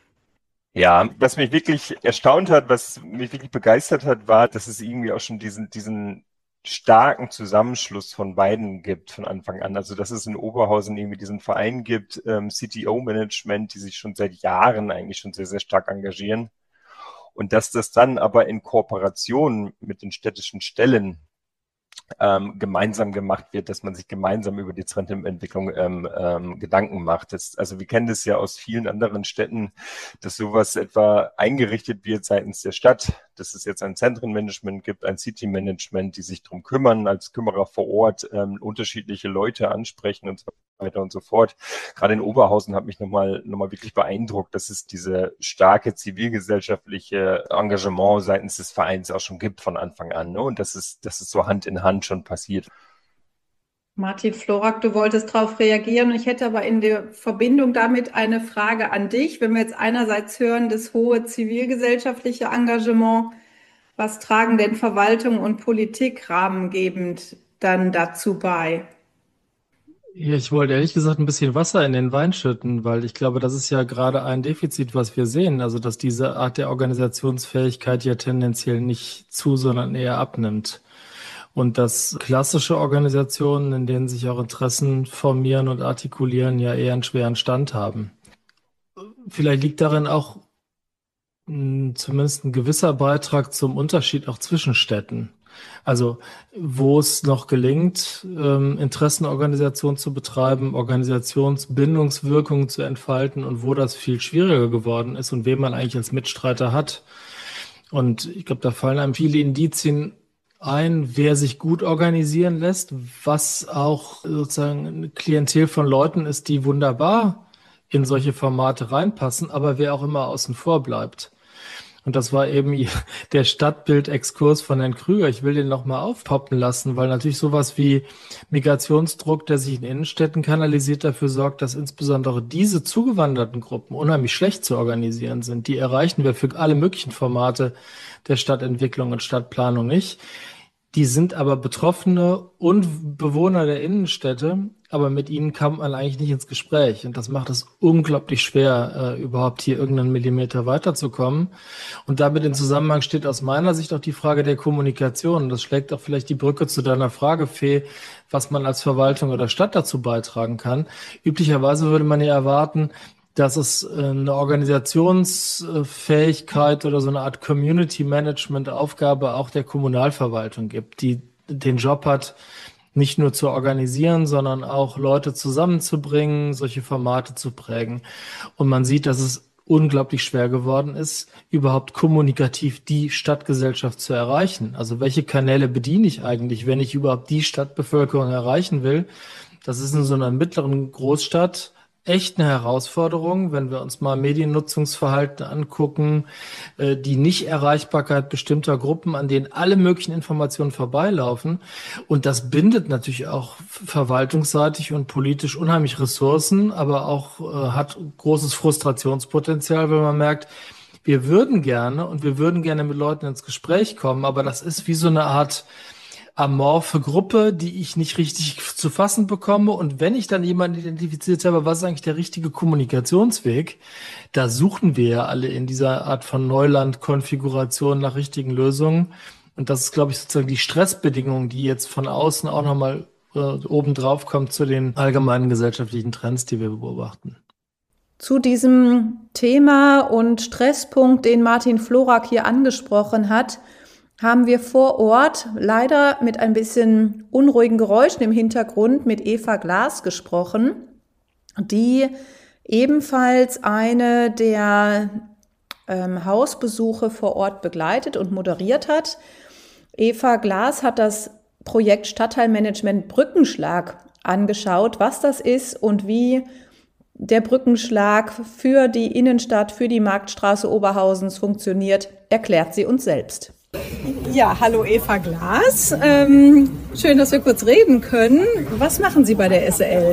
Ja, was mich wirklich erstaunt hat, was mich wirklich begeistert hat, war, dass es irgendwie auch schon diesen starken Zusammenschluss von beiden gibt von Anfang an. Also, dass es in Oberhausen irgendwie diesen Verein gibt, CTO-Management, die sich schon seit Jahren eigentlich schon sehr, sehr stark engagieren. Und dass das dann aber in Kooperation mit den städtischen Stellen gemeinsam gemacht wird, dass man sich gemeinsam über die Zentrenentwicklung Gedanken macht. Also wir kennen das ja aus vielen anderen Städten, dass sowas etwa eingerichtet wird seitens der Stadt, dass es jetzt ein Zentrenmanagement gibt, ein City-Management, die sich drum kümmern, als Kümmerer vor Ort unterschiedliche Leute ansprechen und so weiter und so fort. Gerade in Oberhausen hat mich nochmal wirklich beeindruckt, dass es diese starke zivilgesellschaftliche Engagement seitens des Vereins auch schon gibt von Anfang an, ne? Und dass es so Hand in Hand schon passiert. Martin Florak, du wolltest darauf reagieren. Ich hätte aber in der Verbindung damit eine Frage an dich. Wenn wir jetzt einerseits hören, das hohe zivilgesellschaftliche Engagement, was tragen denn Verwaltung und Politik rahmengebend dann dazu bei? Ja, ich wollte ehrlich gesagt ein bisschen Wasser in den Wein schütten, weil ich glaube, das ist ja gerade ein Defizit, was wir sehen. Also, dass diese Art der Organisationsfähigkeit ja tendenziell nicht zu, sondern eher abnimmt. Und dass klassische Organisationen, in denen sich auch Interessen formieren und artikulieren, ja eher einen schweren Stand haben. Vielleicht liegt darin auch zumindest ein gewisser Beitrag zum Unterschied auch zwischen Städten. Also wo es noch gelingt, Interessenorganisation zu betreiben, Organisationsbindungswirkungen zu entfalten und wo das viel schwieriger geworden ist und wen man eigentlich als Mitstreiter hat. Und ich glaube, da fallen einem viele Indizien ein, wer sich gut organisieren lässt, was auch sozusagen ein Klientel von Leuten ist, die wunderbar in solche Formate reinpassen, aber wer auch immer außen vor bleibt. Und das war eben der Stadtbild-Exkurs von Herrn Krüger. Ich will den nochmal aufpoppen lassen, weil natürlich sowas wie Migrationsdruck, der sich in Innenstädten kanalisiert, dafür sorgt, dass insbesondere diese zugewanderten Gruppen unheimlich schlecht zu organisieren sind. Die erreichen wir für alle möglichen Formate der Stadtentwicklung und Stadtplanung nicht. Die sind aber Betroffene und Bewohner der Innenstädte, aber mit ihnen kommt man eigentlich nicht ins Gespräch. Und das macht es unglaublich schwer, überhaupt hier irgendeinen Millimeter weiterzukommen. Und damit in Zusammenhang steht aus meiner Sicht auch die Frage der Kommunikation. Das schlägt auch vielleicht die Brücke zu deiner Frage, Fee, was man als Verwaltung oder Stadt dazu beitragen kann. Üblicherweise würde man ja erwarten, dass es eine Organisationsfähigkeit oder so eine Art Community-Management-Aufgabe auch der Kommunalverwaltung gibt, die den Job hat, nicht nur zu organisieren, sondern auch Leute zusammenzubringen, solche Formate zu prägen. Und man sieht, dass es unglaublich schwer geworden ist, überhaupt kommunikativ die Stadtgesellschaft zu erreichen. Also welche Kanäle bediene ich eigentlich, wenn ich überhaupt die Stadtbevölkerung erreichen will? Das ist in so einer mittleren Großstadt echt eine Herausforderung, wenn wir uns mal Mediennutzungsverhalten angucken, die Nichterreichbarkeit bestimmter Gruppen, an denen alle möglichen Informationen vorbeilaufen. Und das bindet natürlich auch verwaltungsseitig und politisch unheimlich Ressourcen, aber auch hat großes Frustrationspotenzial, wenn man merkt, wir würden gerne mit Leuten ins Gespräch kommen, aber das ist wie so eine Art amorphe Gruppe, die ich nicht richtig zu fassen bekomme. Und wenn ich dann jemanden identifiziert habe, was ist eigentlich der richtige Kommunikationsweg? Da suchen wir ja alle in dieser Art von Neuland-Konfiguration nach richtigen Lösungen. Und das ist, glaube ich, sozusagen die Stressbedingung, die jetzt von außen auch nochmal obendrauf kommt zu den allgemeinen gesellschaftlichen Trends, die wir beobachten. Zu diesem Thema und Stresspunkt, den Martin Florak hier angesprochen hat, haben wir vor Ort leider mit ein bisschen unruhigen Geräuschen im Hintergrund mit Eva Glas gesprochen, die ebenfalls eine der Hausbesuche vor Ort begleitet und moderiert hat. Eva Glas hat das Projekt Stadtteilmanagement Brückenschlag angeschaut, was das ist und wie der Brückenschlag für die Innenstadt, für die Marktstraße Oberhausens funktioniert, erklärt sie uns selbst. Ja, hallo Eva Glas. Schön, dass wir kurz reden können. Was machen Sie bei der SL?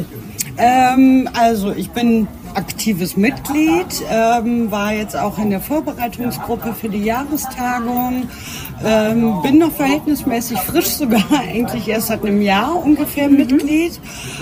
Also ich bin aktives Mitglied, war jetzt auch in der Vorbereitungsgruppe für die Jahrestagung, bin noch verhältnismäßig frisch, sogar eigentlich erst seit einem Jahr ungefähr Mitglied,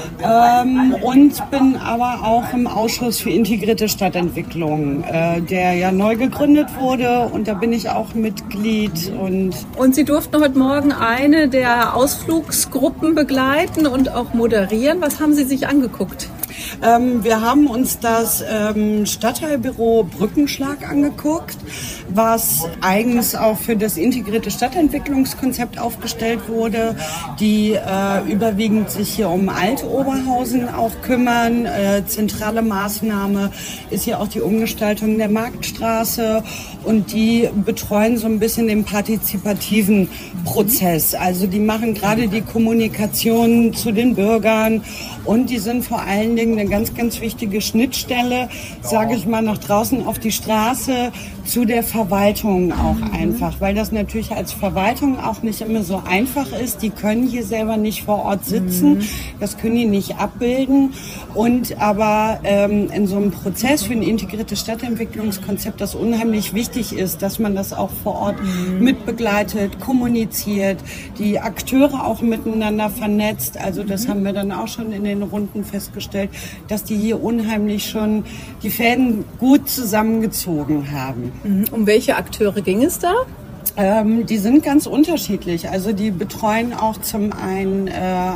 und bin aber auch im Ausschuss für integrierte Stadtentwicklung, der ja neu gegründet wurde, und da bin ich auch Mitglied. Und Sie durften heute Morgen eine der Ausflugsgruppen begleiten und auch moderieren. Was haben Sie sich angeguckt? Wir haben uns das Stadtteilbüro Brückenschlag angeguckt, was eigens auch für das integrierte Stadtentwicklungskonzept aufgestellt wurde, die überwiegend sich hier um Alt-Oberhausen auch kümmern. Zentrale Maßnahme ist hier auch die Umgestaltung der Marktstraße, und die betreuen so ein bisschen den partizipativen Prozess. Also die machen gerade die Kommunikation zu den Bürgern, und die sind vor allen Dingen eine ganz, ganz wichtige Schnittstelle, sage ich mal, nach draußen auf die Straße zu der Verwaltung auch einfach, weil das natürlich als Verwaltung auch nicht immer so einfach ist. Die können hier selber nicht vor Ort sitzen, das können die nicht abbilden, und aber in so einem Prozess für ein integriertes Stadtentwicklungskonzept, das unheimlich wichtig ist, dass man das auch vor Ort mitbegleitet, kommuniziert, die Akteure auch miteinander vernetzt. Also das haben wir dann auch schon in den Runden festgestellt, dass die hier unheimlich schon die Fäden gut zusammengezogen haben. Um welche Akteure ging es da? Die sind ganz unterschiedlich. Also die betreuen auch zum einen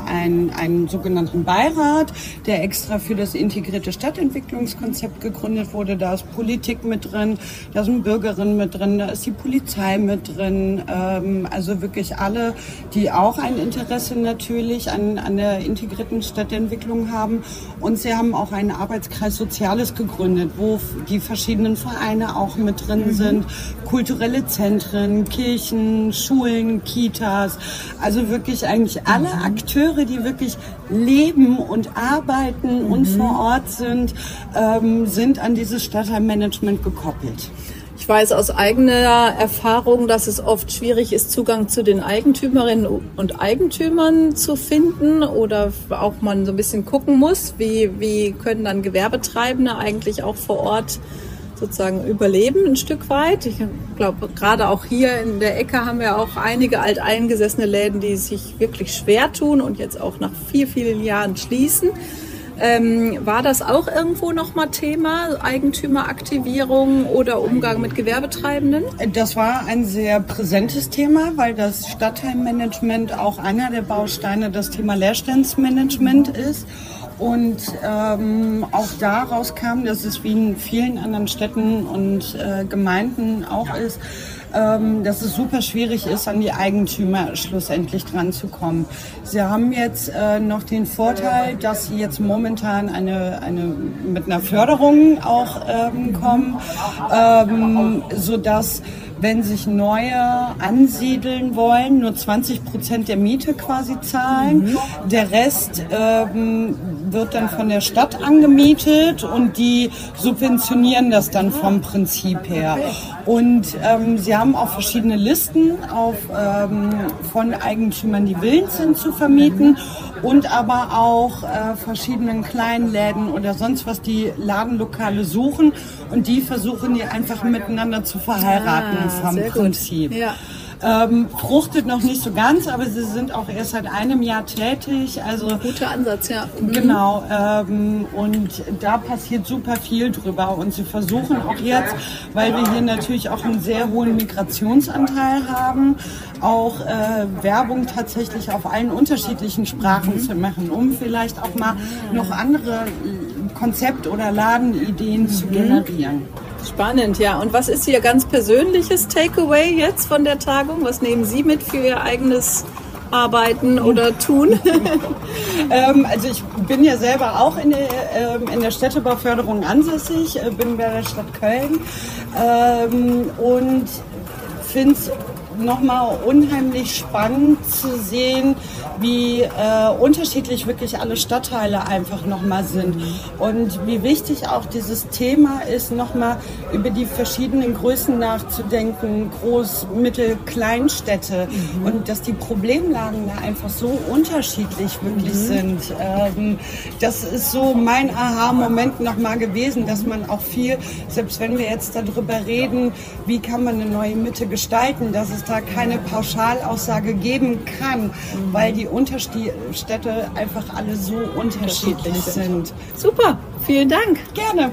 einen sogenannten Beirat, der extra für das integrierte Stadtentwicklungskonzept gegründet wurde. Da ist Politik mit drin, da sind Bürgerinnen mit drin, da ist die Polizei mit drin. Also wirklich alle, die auch ein Interesse natürlich an der integrierten Stadtentwicklung haben. Und sie haben auch einen Arbeitskreis Soziales gegründet, wo die verschiedenen Vereine auch mit drin sind, kulturelle Zentren, Kirchen, Schulen, Kitas, also wirklich eigentlich alle Akteure, die wirklich leben und arbeiten und vor Ort sind, sind an dieses Stadtteilmanagement gekoppelt. Ich weiß aus eigener Erfahrung, dass es oft schwierig ist, Zugang zu den Eigentümerinnen und Eigentümern zu finden, oder auch man so ein bisschen gucken muss, wie können dann Gewerbetreibende eigentlich auch vor Ort sozusagen überleben ein Stück weit. Ich glaube, gerade auch hier in der Ecke haben wir auch einige alteingesessene Läden, die sich wirklich schwer tun und jetzt auch nach vielen Jahren schließen. War das auch irgendwo nochmal Thema, Eigentümeraktivierung oder Umgang mit Gewerbetreibenden? Das war ein sehr präsentes Thema, weil das Stadtteilmanagement auch einer der Bausteine das Thema Leerstandsmanagement ist. Und auch daraus kam, dass es wie in vielen anderen Städten und Gemeinden auch ist, dass es super schwierig ist, an die Eigentümer schlussendlich dran zu kommen. Sie haben jetzt noch den Vorteil, dass Sie jetzt momentan mit einer Förderung auch kommen, sodass, wenn sich neue ansiedeln wollen, nur 20% der Miete quasi zahlen. Der Rest wird dann von der Stadt angemietet, und die subventionieren das dann vom Prinzip her. Und sie haben auch verschiedene Listen von Eigentümern, die willens sind zu vermieten, und aber auch verschiedenen kleinen Läden oder sonst was, die Ladenlokale suchen, und die versuchen die einfach miteinander zu verheiraten vom Prinzip. Ja. Fruchtet noch nicht so ganz, aber sie sind auch erst seit einem Jahr tätig. Also guter Ansatz, ja. Genau. Und da passiert super viel drüber. Und sie versuchen auch jetzt, weil wir hier natürlich auch einen sehr hohen Migrationsanteil haben, auch Werbung tatsächlich auf allen unterschiedlichen Sprachen zu machen, um vielleicht auch mal noch andere Konzept- oder Ladenideen zu generieren. Spannend, ja. Und was ist Ihr ganz persönliches Takeaway jetzt von der Tagung? Was nehmen Sie mit für Ihr eigenes Arbeiten oder Tun? Also ich bin ja selber auch in der Städtebauförderung ansässig, bin bei der Stadt Köln und finde es nochmal unheimlich spannend zu sehen, wie unterschiedlich wirklich alle Stadtteile einfach nochmal sind und wie wichtig auch dieses Thema ist, nochmal über die verschiedenen Größen nachzudenken, Groß-, Mittel-, Kleinstädte und dass die Problemlagen da einfach so unterschiedlich wirklich sind. Das ist so mein Aha-Moment nochmal gewesen, dass man auch viel, selbst wenn wir jetzt darüber reden, wie kann man eine neue Mitte gestalten, dass es da keine Pauschalaussage geben kann, weil die Städte einfach alle so unterschiedlich sind. Super, vielen Dank. Gerne.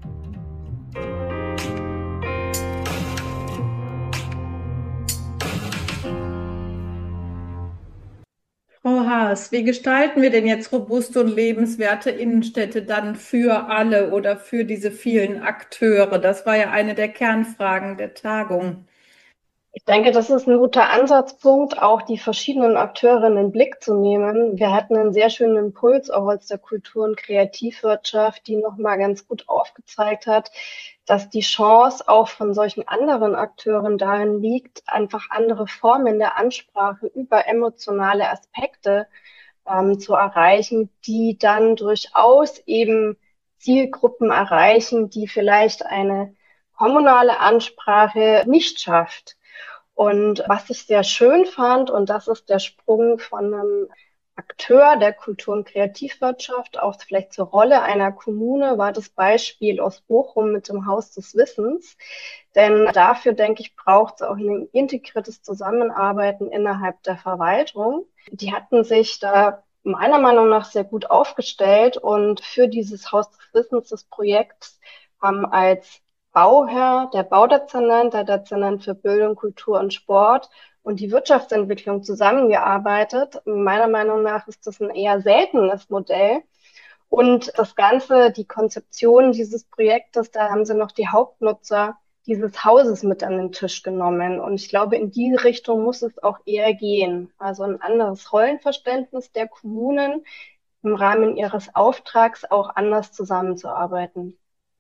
Frau Haas, wie gestalten wir denn jetzt robuste und lebenswerte Innenstädte dann für alle oder für diese vielen Akteure? Das war ja eine der Kernfragen der Tagung. Ich denke, das ist ein guter Ansatzpunkt, auch die verschiedenen Akteure in den Blick zu nehmen. Wir hatten einen sehr schönen Impuls auch aus der Kultur- und Kreativwirtschaft, die nochmal ganz gut aufgezeigt hat, dass die Chance auch von solchen anderen Akteuren darin liegt, einfach andere Formen der Ansprache über emotionale Aspekte zu erreichen, die dann durchaus eben Zielgruppen erreichen, die vielleicht eine kommunale Ansprache nicht schafft. Und was ich sehr schön fand, und das ist der Sprung von einem Akteur der Kultur- und Kreativwirtschaft auch vielleicht zur Rolle einer Kommune, war das Beispiel aus Bochum mit dem Haus des Wissens. Denn dafür, denke ich, braucht es auch ein integriertes Zusammenarbeiten innerhalb der Verwaltung. Die hatten sich da meiner Meinung nach sehr gut aufgestellt und für dieses Haus des Wissens des Projekts haben als Bauherr, der Baudezernent, der Dezernent für Bildung, Kultur und Sport und die Wirtschaftsentwicklung zusammengearbeitet. Meiner Meinung nach ist das ein eher seltenes Modell. Und das Ganze, die Konzeption dieses Projektes, da haben sie noch die Hauptnutzer dieses Hauses mit an den Tisch genommen. Und ich glaube, in die Richtung muss es auch eher gehen. Also ein anderes Rollenverständnis der Kommunen im Rahmen ihres Auftrags auch anders zusammenzuarbeiten.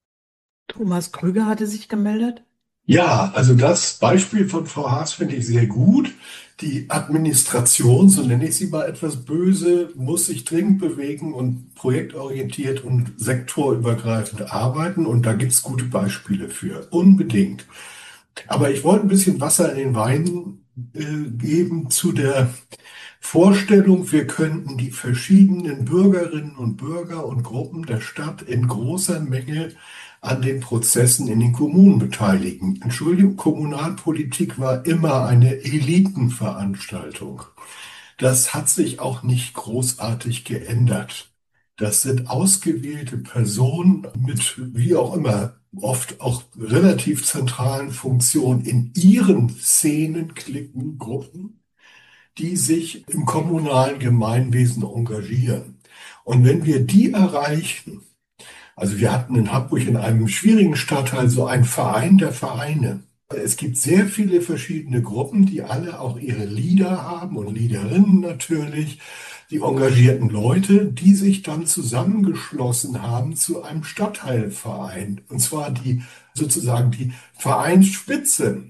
Thomas Krüger hatte sich gemeldet. Ja, also das Beispiel von Frau Haas finde ich sehr gut. Die Administration, so nenne ich sie mal etwas böse, muss sich dringend bewegen und projektorientiert und sektorübergreifend arbeiten. Und da gibt es gute Beispiele für, unbedingt. Aber ich wollte ein bisschen Wasser in den Wein geben zu der Vorstellung, wir könnten die verschiedenen Bürgerinnen und Bürger und Gruppen der Stadt in großer Menge an den Prozessen in den Kommunen beteiligen. Entschuldigung, Kommunalpolitik war immer eine Elitenveranstaltung. Das hat sich auch nicht großartig geändert. Das sind ausgewählte Personen mit, wie auch immer, oft auch relativ zentralen Funktionen in ihren Szenen, Cliquen, Gruppen, die sich im kommunalen Gemeinwesen engagieren. Und wenn wir die erreichen, also wir hatten in Hamburg in einem schwierigen Stadtteil so einen Verein der Vereine. Es gibt sehr viele verschiedene Gruppen, die alle auch ihre Leader haben und Leaderinnen natürlich, die engagierten Leute, die sich dann zusammengeschlossen haben zu einem Stadtteilverein. Und zwar sozusagen die Vereinsspitze.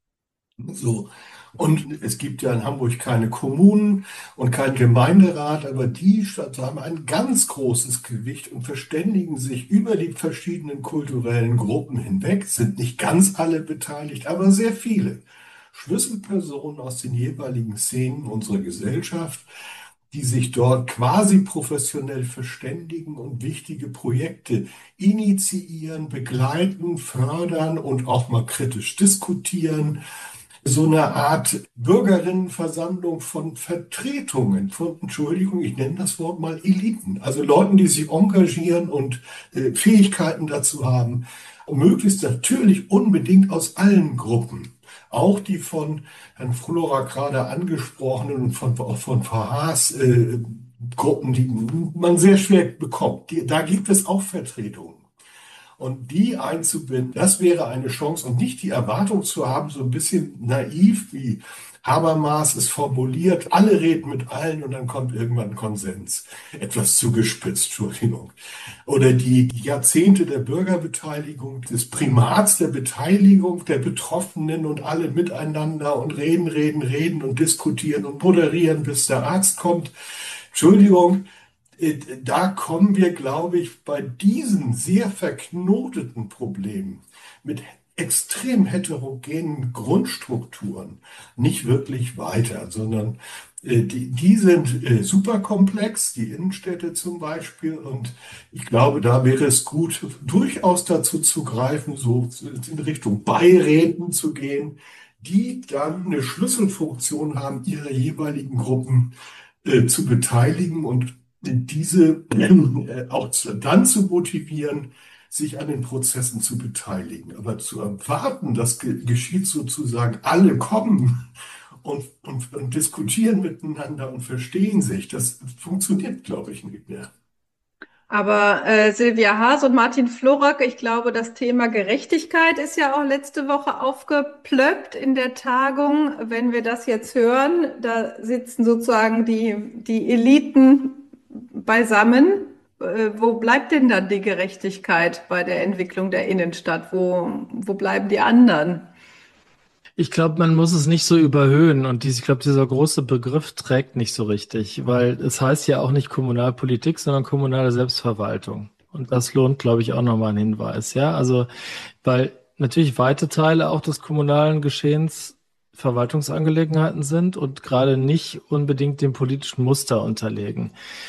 So. Und es gibt ja in Hamburg keine Kommunen und keinen Gemeinderat, aber die haben ein ganz großes Gewicht und verständigen sich über die verschiedenen kulturellen Gruppen hinweg, sind nicht ganz alle beteiligt, aber sehr viele Schlüsselpersonen aus den jeweiligen Szenen unserer Gesellschaft, die sich dort quasi professionell verständigen und wichtige Projekte initiieren, begleiten, fördern und auch mal kritisch diskutieren. So eine Art Bürgerinnenversammlung von Vertretungen, Entschuldigung, ich nenne das Wort mal Eliten, also Leuten, die sich engagieren und Fähigkeiten dazu haben, und möglichst natürlich unbedingt aus allen Gruppen, auch die von Herrn Florak gerade angesprochenen und auch von Frau Haas Gruppen, die man sehr schwer bekommt. Da gibt es auch Vertretungen. Und die einzubinden, das wäre eine Chance und nicht die Erwartung zu haben, so ein bisschen naiv, wie Habermas ist formuliert, alle reden mit allen und dann kommt irgendwann Konsens. Etwas zugespitzt, Entschuldigung. Oder die Jahrzehnte der Bürgerbeteiligung, des Primats der Beteiligung der Betroffenen und alle miteinander und reden und diskutieren und moderieren, bis der Arzt kommt. Entschuldigung, da kommen wir, glaube ich, bei diesen sehr verknoteten Problemen mit extrem heterogenen Grundstrukturen nicht wirklich weiter, sondern die sind super komplex, die Innenstädte zum Beispiel. Und ich glaube, da wäre es gut, durchaus dazu zu greifen, so in Richtung Beiräten zu gehen, die dann eine Schlüsselfunktion haben, ihre jeweiligen Gruppen zu beteiligen und diese auch dann zu motivieren, sich an den Prozessen zu beteiligen. Aber zu erwarten, das geschieht sozusagen, alle kommen und diskutieren miteinander und verstehen sich, das funktioniert, glaube ich, nicht mehr. Aber Silvia Haas und Martin Florak, ich glaube, das Thema Gerechtigkeit ist ja auch letzte Woche aufgeplöppt in der Tagung. Wenn wir das jetzt hören, da sitzen sozusagen die Eliten beisammen. Wo bleibt denn dann die Gerechtigkeit bei der Entwicklung der Innenstadt? Wo bleiben die anderen? Ich glaube, man muss es nicht so überhöhen und ich glaube, dieser große Begriff trägt nicht so richtig, weil es heißt ja auch nicht Kommunalpolitik, sondern kommunale Selbstverwaltung. Und das lohnt, glaube ich, auch nochmal einen Hinweis. Ja, also, weil natürlich weite Teile auch des kommunalen Geschehens Verwaltungsangelegenheiten sind und gerade nicht unbedingt dem politischen Muster unterlegen.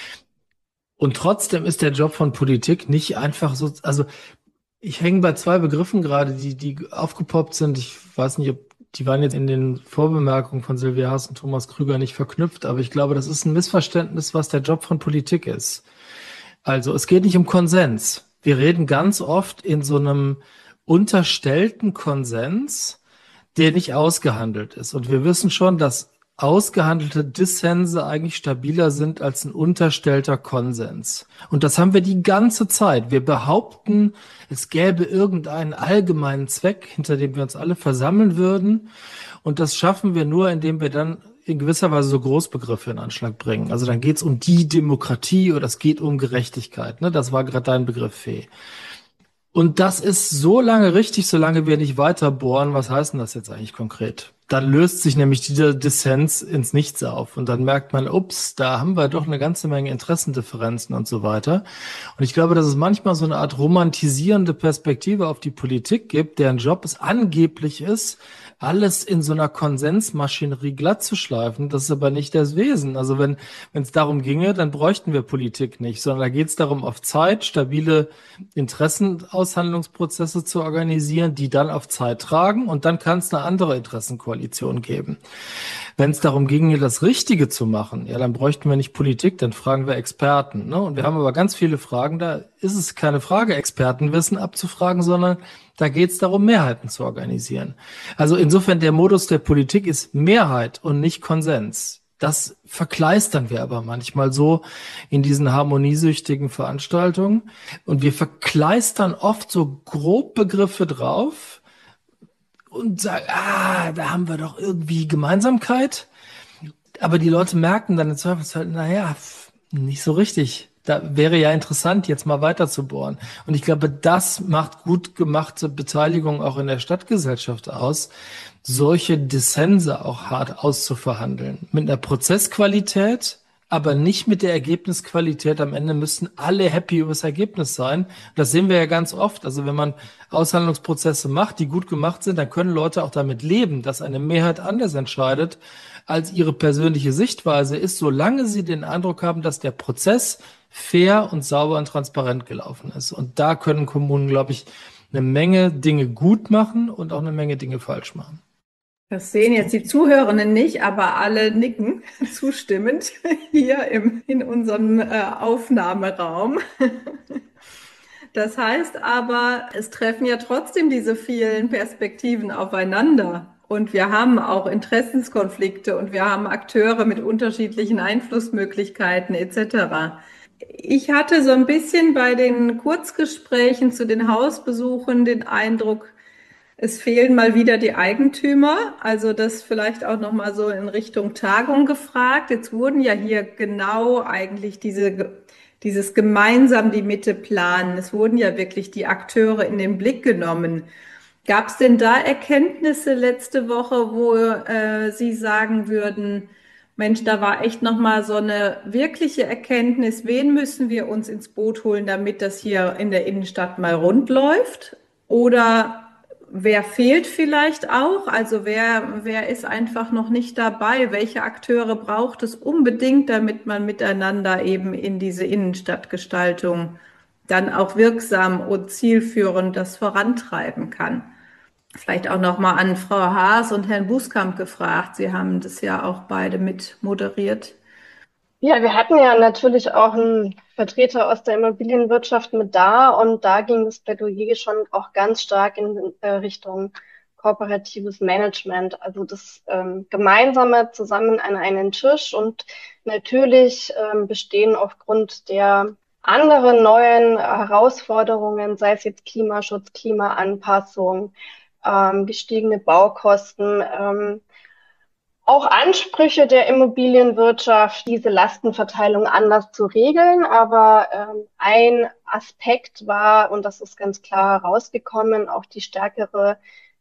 Und trotzdem ist der Job von Politik nicht einfach so, also ich hänge bei zwei Begriffen gerade, die aufgepoppt sind. Ich weiß nicht, ob die waren jetzt in den Vorbemerkungen von Silvia Haas und Thomas Krüger nicht verknüpft, aber ich glaube, das ist ein Missverständnis, was der Job von Politik ist. Also es geht nicht um Konsens. Wir reden ganz oft in so einem unterstellten Konsens, der nicht ausgehandelt ist. Und wir wissen schon, dass ausgehandelte Dissense eigentlich stabiler sind als ein unterstellter Konsens. Und das haben wir die ganze Zeit. Wir behaupten, es gäbe irgendeinen allgemeinen Zweck, hinter dem wir uns alle versammeln würden. Und das schaffen wir nur, indem wir dann in gewisser Weise so Großbegriffe in Anschlag bringen. Also dann geht es um die Demokratie oder es geht um Gerechtigkeit. Ne? Das war gerade dein Begriff, Fee. Und das ist so lange richtig, solange wir nicht weiter bohren, was heißt denn das jetzt eigentlich konkret? Dann löst sich nämlich dieser Dissens ins Nichts auf und dann merkt man, ups, da haben wir doch eine ganze Menge Interessendifferenzen und so weiter. Und ich glaube, dass es manchmal so eine Art romantisierende Perspektive auf die Politik gibt, deren Job es angeblich ist, alles in so einer Konsensmaschinerie glatt zu schleifen. Das ist aber nicht das Wesen. Also wenn es darum ginge, dann bräuchten wir Politik nicht, sondern da geht es darum, auf Zeit stabile Interessenaushandlungsprozesse zu organisieren, die dann auf Zeit tragen und dann kann es eine andere Interessenkoalition geben. Wenn es darum ginge, das Richtige zu machen, ja, dann bräuchten wir nicht Politik, dann fragen wir Experten. Ne? Und wir haben aber ganz viele Fragen, da ist es keine Frage, Expertenwissen abzufragen, sondern da geht es darum, Mehrheiten zu organisieren. Also insofern, der Modus der Politik ist Mehrheit und nicht Konsens. Das verkleistern wir aber manchmal so in diesen harmoniesüchtigen Veranstaltungen. Und wir verkleistern oft so grob Begriffe drauf und sagen, da haben wir doch irgendwie Gemeinsamkeit. Aber die Leute merken dann im Zweifelsfall, naja, nicht so richtig. Da wäre ja interessant, jetzt mal weiter zu bohren. Und ich glaube, das macht gut gemachte Beteiligung auch in der Stadtgesellschaft aus, solche Dissense auch hart auszuverhandeln. Mit einer Prozessqualität, aber nicht mit der Ergebnisqualität. Am Ende müssen alle happy über das Ergebnis sein. Das sehen wir ja ganz oft. Also wenn man Aushandlungsprozesse macht, die gut gemacht sind, dann können Leute auch damit leben, dass eine Mehrheit anders entscheidet, als ihre persönliche Sichtweise ist, solange sie den Eindruck haben, dass der Prozess fair und sauber und transparent gelaufen ist. Und da können Kommunen, glaube ich, eine Menge Dinge gut machen und auch eine Menge Dinge falsch machen. Das sehen jetzt die Zuhörenden nicht, aber alle nicken zustimmend hier in unserem Aufnahmeraum. Das heißt aber, es treffen ja trotzdem diese vielen Perspektiven aufeinander. Und wir haben auch Interessenskonflikte und wir haben Akteure mit unterschiedlichen Einflussmöglichkeiten etc. Ich hatte so ein bisschen bei den Kurzgesprächen zu den Hausbesuchen den Eindruck, Es fehlen mal wieder die Eigentümer, also das vielleicht auch noch mal so in Richtung Tagung gefragt. Jetzt wurden ja hier genau eigentlich dieses gemeinsam die Mitte planen. Es wurden ja wirklich die Akteure in den Blick genommen. Gab es denn da Erkenntnisse letzte Woche, wo Sie sagen würden, Mensch, da war echt noch mal so eine wirkliche Erkenntnis, wen müssen wir uns ins Boot holen, damit das hier in der Innenstadt mal rund läuft? Oder wer fehlt vielleicht auch? Also wer ist einfach noch nicht dabei? Welche Akteure braucht es unbedingt, damit man miteinander eben in diese Innenstadtgestaltung dann auch wirksam und zielführend das vorantreiben kann? Vielleicht auch noch mal an Frau Haas und Herrn Bußkamp gefragt. Sie haben das ja auch beide mit moderiert. Ja, wir hatten ja natürlich auch einen Vertreter aus der Immobilienwirtschaft mit da und da ging das Plädoyer schon auch ganz stark in Richtung kooperatives Management, also das gemeinsame zusammen an einen Tisch und natürlich bestehen aufgrund der anderen neuen Herausforderungen, sei es jetzt Klimaschutz, Klimaanpassung, gestiegene Baukosten, auch Ansprüche der Immobilienwirtschaft, diese Lastenverteilung anders zu regeln. Aber ein Aspekt war, und das ist ganz klar herausgekommen, auch die stärkere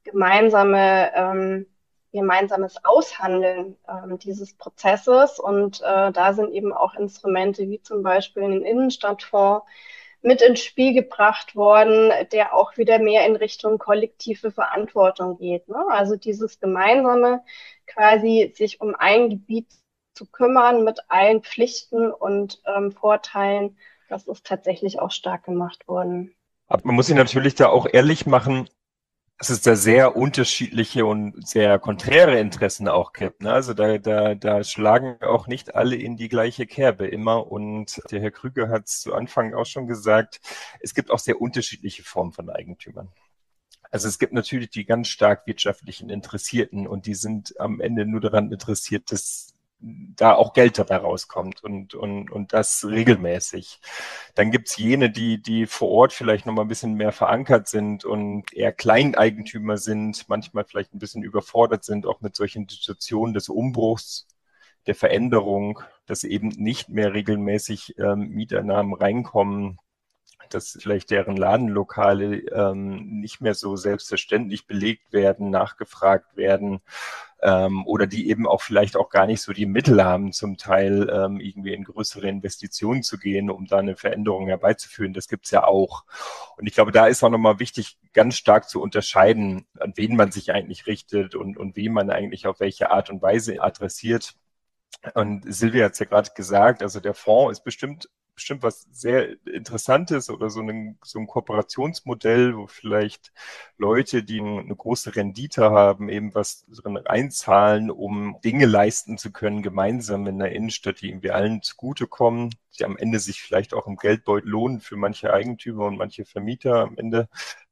gemeinsames Aushandeln dieses Prozesses. Und da sind eben auch Instrumente wie zum Beispiel ein Innenstadtfonds mit ins Spiel gebracht worden, der auch wieder mehr in Richtung kollektive Verantwortung geht. Ne? Also dieses gemeinsame quasi sich um ein Gebiet zu kümmern mit allen Pflichten und Vorteilen, das ist tatsächlich auch stark gemacht worden. Aber man muss sich natürlich da auch ehrlich machen, dass es da sehr unterschiedliche und sehr konträre Interessen auch gibt. Ne? Also da schlagen auch nicht alle in die gleiche Kerbe immer. Und der Herr Krüger hat es zu Anfang auch schon gesagt, es gibt auch sehr unterschiedliche Formen von Eigentümern. Also es gibt natürlich die ganz stark wirtschaftlichen Interessierten und die sind am Ende nur daran interessiert, dass da auch Geld dabei rauskommt und das regelmäßig. Dann gibt's jene, die vor Ort vielleicht noch mal ein bisschen mehr verankert sind und eher Kleineigentümer sind, manchmal vielleicht ein bisschen überfordert sind, auch mit solchen Situationen des Umbruchs, der Veränderung, dass eben nicht mehr regelmäßig Mieteinnahmen reinkommen, dass vielleicht deren Ladenlokale nicht mehr so selbstverständlich belegt werden, nachgefragt werden oder die eben auch vielleicht auch gar nicht so die Mittel haben, zum Teil irgendwie in größere Investitionen zu gehen, um da eine Veränderung herbeizuführen. Das gibt's ja auch. Und ich glaube, da ist auch nochmal wichtig, ganz stark zu unterscheiden, an wen man sich eigentlich richtet und wen man eigentlich auf welche Art und Weise adressiert. Und Silvia hat es ja gerade gesagt, also der Fonds ist bestimmt was sehr Interessantes oder so ein Kooperationsmodell, wo vielleicht Leute, die eine große Rendite haben, eben was drin einzahlen, um Dinge leisten zu können, gemeinsam in der Innenstadt, die irgendwie allen zugutekommen, die am Ende sich vielleicht auch im Geldbeutel lohnen für manche Eigentümer und manche Vermieter am Ende.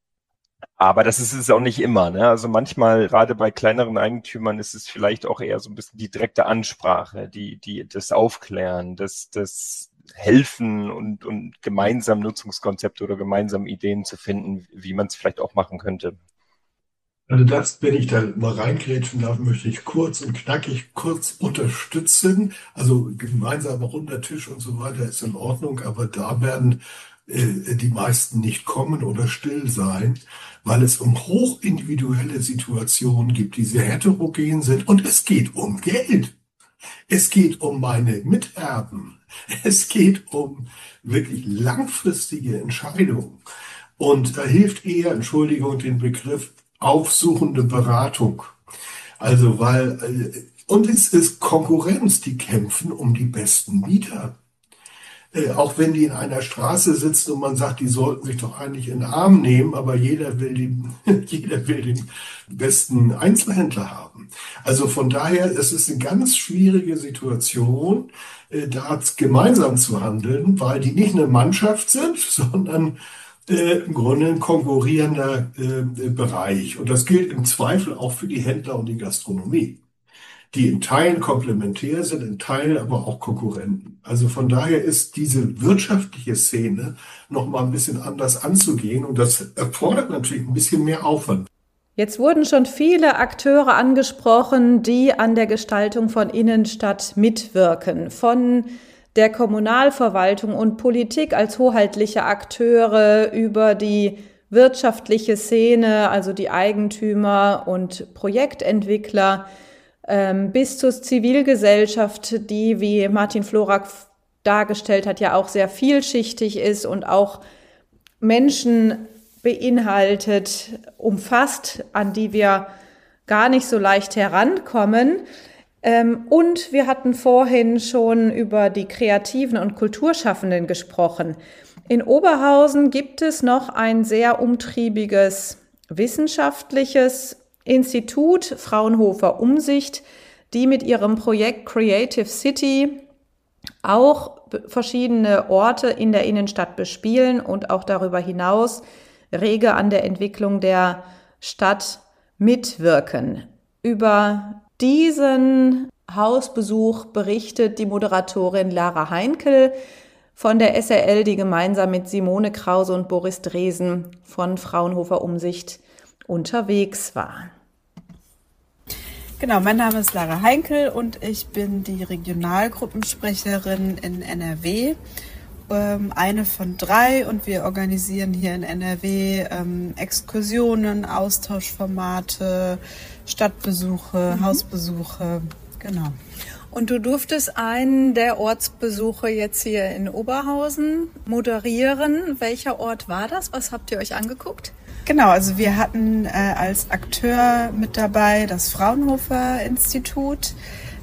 Aber das ist es auch nicht immer. Ne? Also manchmal, gerade bei kleineren Eigentümern, ist es vielleicht auch eher so ein bisschen die direkte Ansprache, die das Aufklären, das Helfen und gemeinsam Nutzungskonzepte oder gemeinsam Ideen zu finden, wie man es vielleicht auch machen könnte. Also das, wenn ich da mal reingrätschen darf, möchte ich kurz und knackig kurz unterstützen. Also gemeinsamer runder Tisch und so weiter ist in Ordnung, aber da werden die meisten nicht kommen oder still sein, weil es um hochindividuelle Situationen gibt, die sehr heterogen sind und es geht um Geld. Es geht um meine Miterben. Es geht um wirklich langfristige Entscheidungen. Und da hilft eher, Entschuldigung, den Begriff aufsuchende Beratung. Also und es ist Konkurrenz, die kämpfen um die besten Mieter. Auch wenn die in einer Straße sitzen und man sagt, die sollten sich doch eigentlich in den Arm nehmen, aber jeder will den besten Einzelhändler haben. Also von daher, es ist eine ganz schwierige Situation, da gemeinsam zu handeln, weil die nicht eine Mannschaft sind, sondern im Grunde ein konkurrierender Bereich. Und das gilt im Zweifel auch für die Händler und die Gastronomie, die in Teilen komplementär sind, in Teilen aber auch Konkurrenten. Also von daher ist diese wirtschaftliche Szene noch mal ein bisschen anders anzugehen und das erfordert natürlich ein bisschen mehr Aufwand. Jetzt wurden schon viele Akteure angesprochen, die an der Gestaltung von Innenstadt mitwirken. Von der Kommunalverwaltung und Politik als hoheitliche Akteure über die wirtschaftliche Szene, also die Eigentümer und Projektentwickler, bis zur Zivilgesellschaft, die, wie Martin Florak dargestellt hat, ja auch sehr vielschichtig ist und auch Menschen beinhaltet, umfasst, an die wir gar nicht so leicht herankommen. Und wir hatten vorhin schon über die Kreativen und Kulturschaffenden gesprochen. In Oberhausen gibt es noch ein sehr umtriebiges wissenschaftliches Institut, Fraunhofer Umsicht, die mit ihrem Projekt Creative City auch verschiedene Orte in der Innenstadt bespielen und auch darüber hinaus rege an der Entwicklung der Stadt mitwirken. Über diesen Hausbesuch berichtet die Moderatorin Lara Heinkel von der SRL, die gemeinsam mit Simone Krause und Boris Dresen von Fraunhofer Umsicht unterwegs war. Genau, mein Name ist Lara Heinkel und ich bin die Regionalgruppensprecherin in NRW. Eine von 3 und wir organisieren hier in NRW Exkursionen, Austauschformate, Stadtbesuche, Hausbesuche, genau. Und du durftest einen der Ortsbesuche jetzt hier in Oberhausen moderieren. Welcher Ort war das? Was habt ihr euch angeguckt? Genau, also wir hatten als Akteur mit dabei das Fraunhofer Institut,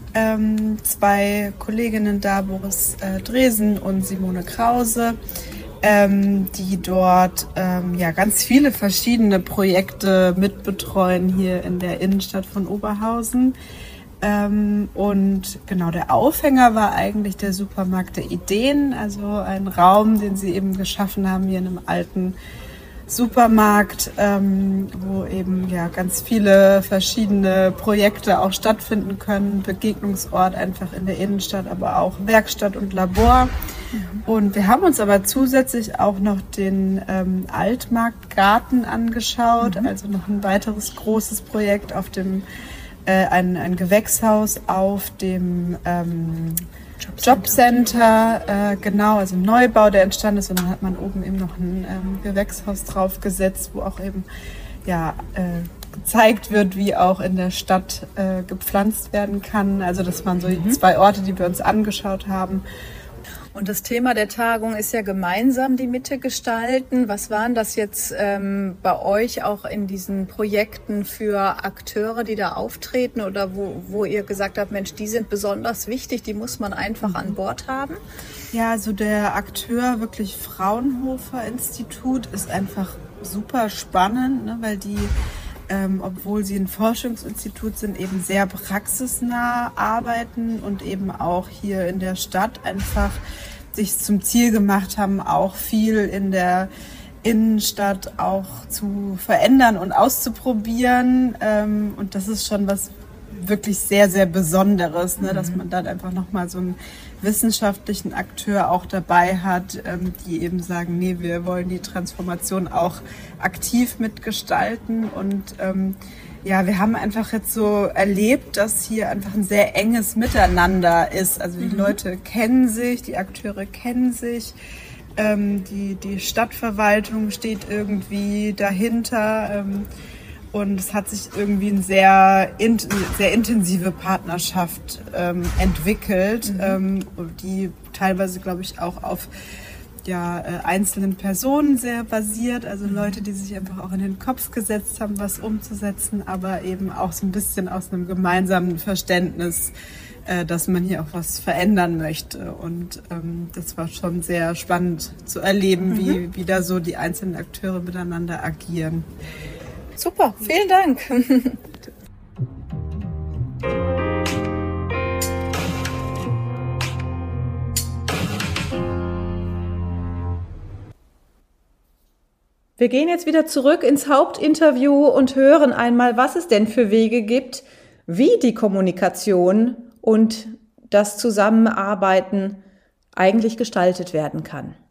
2 Kolleginnen da, Boris Dresen und Simone Krause, die dort ganz viele verschiedene Projekte mitbetreuen hier in der Innenstadt von Oberhausen. Und genau, der Aufhänger war eigentlich der Supermarkt der Ideen, also ein Raum, den sie eben geschaffen haben hier in einem alten Supermarkt, wo eben ganz viele verschiedene Projekte auch stattfinden können, Begegnungsort einfach in der Innenstadt, aber auch Werkstatt und Labor. Und wir haben uns aber zusätzlich auch noch den Altmarktgarten angeschaut, also noch ein weiteres großes Projekt auf dem ein Gewächshaus auf dem Jobcenter, genau, also ein Neubau, der entstanden ist, und dann hat man oben eben noch ein Gewächshaus draufgesetzt, wo auch eben gezeigt wird, wie auch in der Stadt gepflanzt werden kann. Also das waren so die 2 Orte, die wir uns angeschaut haben. Und das Thema der Tagung ist ja gemeinsam die Mitte gestalten. Was waren das jetzt bei euch auch in diesen Projekten für Akteure, die da auftreten oder wo ihr gesagt habt, Mensch, die sind besonders wichtig, die muss man einfach an Bord haben? Ja, also der Akteur wirklich Fraunhofer Institut ist einfach super spannend, ne, weil die obwohl sie ein Forschungsinstitut sind, eben sehr praxisnah arbeiten und eben auch hier in der Stadt einfach sich zum Ziel gemacht haben, auch viel in der Innenstadt auch zu verändern und auszuprobieren. Und das ist schon was wirklich sehr, sehr Besonderes, ne? Dass man dann einfach nochmal so einen wissenschaftlichen Akteur auch dabei hat, die eben sagen, nee, wir wollen die Transformation auch aktiv mitgestalten. Und wir haben einfach jetzt so erlebt, dass hier einfach ein sehr enges Miteinander ist. Also die Leute kennen sich, die Akteure kennen sich, die Stadtverwaltung steht irgendwie dahinter. Und es hat sich irgendwie eine sehr intensive Partnerschaft entwickelt, die teilweise, glaube ich, auch auf einzelnen Personen sehr basiert. Also Leute, die sich einfach auch in den Kopf gesetzt haben, was umzusetzen, aber eben auch so ein bisschen aus einem gemeinsamen Verständnis, dass man hier auch was verändern möchte. Und das war schon sehr spannend zu erleben, wie da so die einzelnen Akteure miteinander agieren. Super, vielen Dank. Wir gehen jetzt wieder zurück ins Hauptinterview und hören einmal, was es denn für Wege gibt, wie die Kommunikation und das Zusammenarbeiten eigentlich gestaltet werden kann.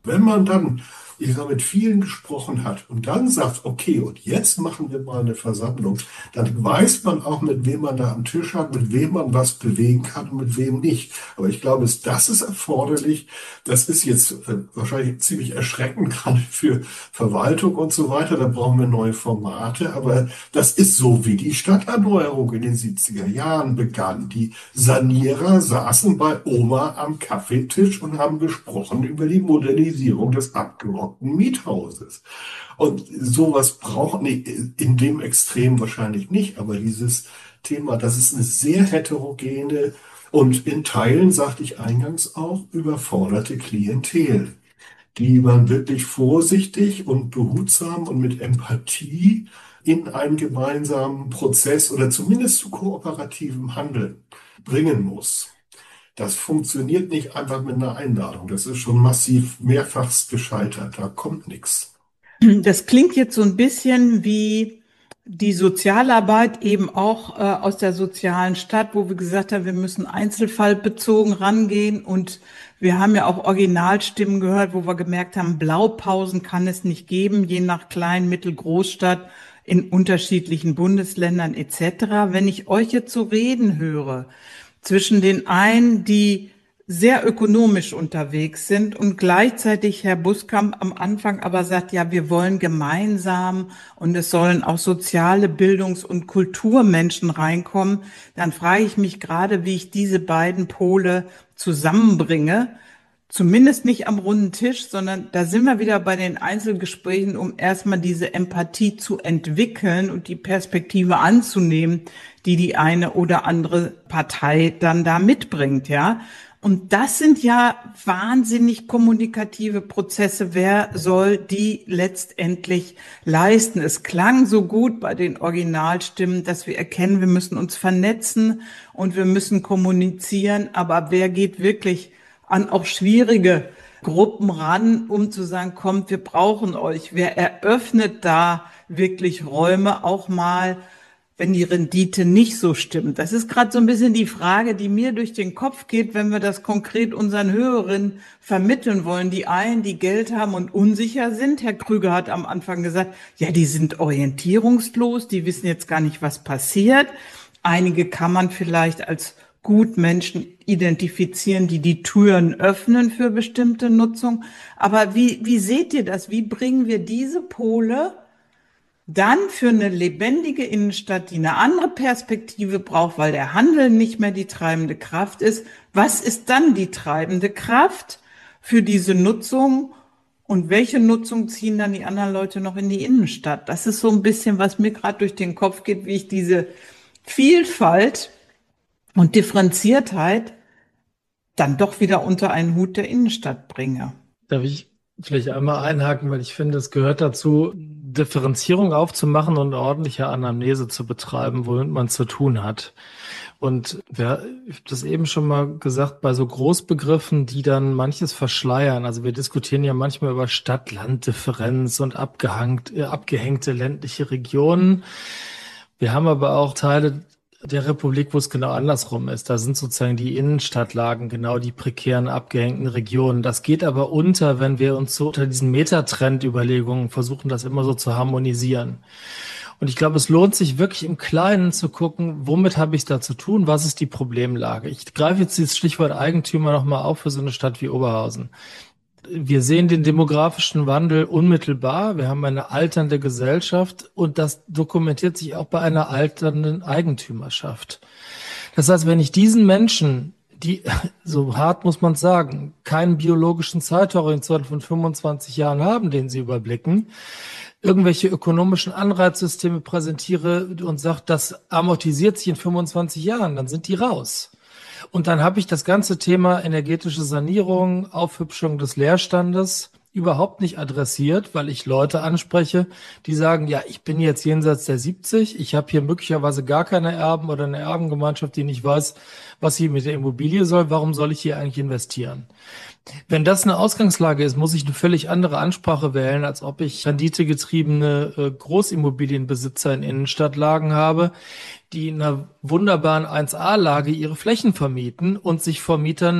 Wenn man dann, ich sag, mit vielen gesprochen hat und dann sagt, okay, und jetzt machen wir mal eine Versammlung, dann weiß man auch, mit wem man da am Tisch hat, mit wem man was bewegen kann und mit wem nicht. Aber ich glaube, das ist erforderlich. Das ist jetzt wahrscheinlich ziemlich erschreckend, gerade für Verwaltung und so weiter. Da brauchen wir neue Formate. Aber das ist so, wie die Stadterneuerung in den 70er Jahren begann. Die Sanierer saßen bei Oma am Kaffeetisch und haben gesprochen über die Modernisierung des abgerockten Miethauses. Und sowas braucht, nee, in dem Extrem wahrscheinlich nicht, aber dieses Thema, das ist eine sehr heterogene und in Teilen, sagte ich eingangs auch, überforderte Klientel, die man wirklich vorsichtig und behutsam und mit Empathie in einen gemeinsamen Prozess oder zumindest zu kooperativem Handeln bringen muss. Das funktioniert nicht einfach mit einer Einladung. Das ist schon massiv mehrfachst gescheitert. Da kommt nichts. Das klingt jetzt so ein bisschen wie die Sozialarbeit eben auch aus der sozialen Stadt, wo wir gesagt haben, wir müssen einzelfallbezogen rangehen. Und wir haben ja auch Originalstimmen gehört, wo wir gemerkt haben, Blaupausen kann es nicht geben, je nach Klein-, Mittel-, Großstadt in unterschiedlichen Bundesländern etc. Wenn ich euch jetzt so reden höre, zwischen den einen, die sehr ökonomisch unterwegs sind und gleichzeitig Herr Buskamp am Anfang aber sagt, ja, wir wollen gemeinsam und es sollen auch soziale Bildungs- und Kulturmenschen reinkommen, dann frage ich mich gerade, wie ich diese beiden Pole zusammenbringe. Zumindest nicht am runden Tisch, sondern da sind wir wieder bei den Einzelgesprächen, um erstmal diese Empathie zu entwickeln und die Perspektive anzunehmen, die die eine oder andere Partei dann da mitbringt, ja. Und das sind ja wahnsinnig kommunikative Prozesse. Wer soll die letztendlich leisten? Es klang so gut bei den Originalstimmen, dass wir erkennen, wir müssen uns vernetzen und wir müssen kommunizieren. Aber wer geht wirklich an auch schwierige Gruppen ran, um zu sagen, kommt, wir brauchen euch? Wer eröffnet da wirklich Räume auch mal, wenn die Rendite nicht so stimmt? Das ist gerade so ein bisschen die Frage, die mir durch den Kopf geht, wenn wir das konkret unseren Hörerinnen vermitteln wollen. Die einen, die Geld haben und unsicher sind. Herr Krüger hat am Anfang gesagt, ja, die sind orientierungslos, die wissen jetzt gar nicht, was passiert. Einige kann man vielleicht als Gutmenschen identifizieren, die die Türen öffnen für bestimmte Nutzung. Aber wie seht ihr das? Wie bringen wir diese Pole dann für eine lebendige Innenstadt, die eine andere Perspektive braucht, weil der Handel nicht mehr die treibende Kraft ist? Was ist dann die treibende Kraft für diese Nutzung? Und welche Nutzung ziehen dann die anderen Leute noch in die Innenstadt? Das ist so ein bisschen, was mir gerade durch den Kopf geht, wie ich diese Vielfalt und Differenziertheit dann doch wieder unter einen Hut der Innenstadt bringe. Darf ich vielleicht einmal einhaken, weil ich finde, es gehört dazu, Differenzierung aufzumachen und eine ordentliche Anamnese zu betreiben, womit man zu tun hat. Und ich habe das eben schon mal gesagt, bei so Großbegriffen, die dann manches verschleiern. Also wir diskutieren ja manchmal über Stadt-Land-Differenz und abgehängte ländliche Regionen. Wir haben aber auch Teile der Republik, wo es genau andersrum ist. Da sind sozusagen die Innenstadtlagen genau die prekären, abgehängten Regionen. Das geht aber unter, wenn wir uns so unter diesen Metatrend-Überlegungen versuchen, das immer so zu harmonisieren. Und ich glaube, es lohnt sich wirklich im Kleinen zu gucken, womit habe ich es da zu tun, was ist die Problemlage. Ich greife jetzt dieses Stichwort Eigentümer nochmal auf für so eine Stadt wie Oberhausen. Wir sehen den demografischen Wandel unmittelbar. Wir haben eine alternde Gesellschaft und das dokumentiert sich auch bei einer alternden Eigentümerschaft. Das heißt, wenn ich diesen Menschen, die, so hart muss man sagen, keinen biologischen Zeithorizont von 25 Jahren haben, den sie überblicken, irgendwelche ökonomischen Anreizsysteme präsentiere und sage, das amortisiert sich in 25 Jahren, dann sind die raus. Und dann habe ich das ganze Thema energetische Sanierung, Aufhübschung des Leerstandes überhaupt nicht adressiert, weil ich Leute anspreche, die sagen, ja, ich bin jetzt jenseits der 70, ich habe hier möglicherweise gar keine Erben oder eine Erbengemeinschaft, die nicht weiß, was sie mit der Immobilie soll, warum soll ich hier eigentlich investieren? Wenn das eine Ausgangslage ist, muss ich eine völlig andere Ansprache wählen, als ob ich renditegetriebene Großimmobilienbesitzer in Innenstadtlagen habe, die in einer wunderbaren 1A-Lage ihre Flächen vermieten und sich vor Mietern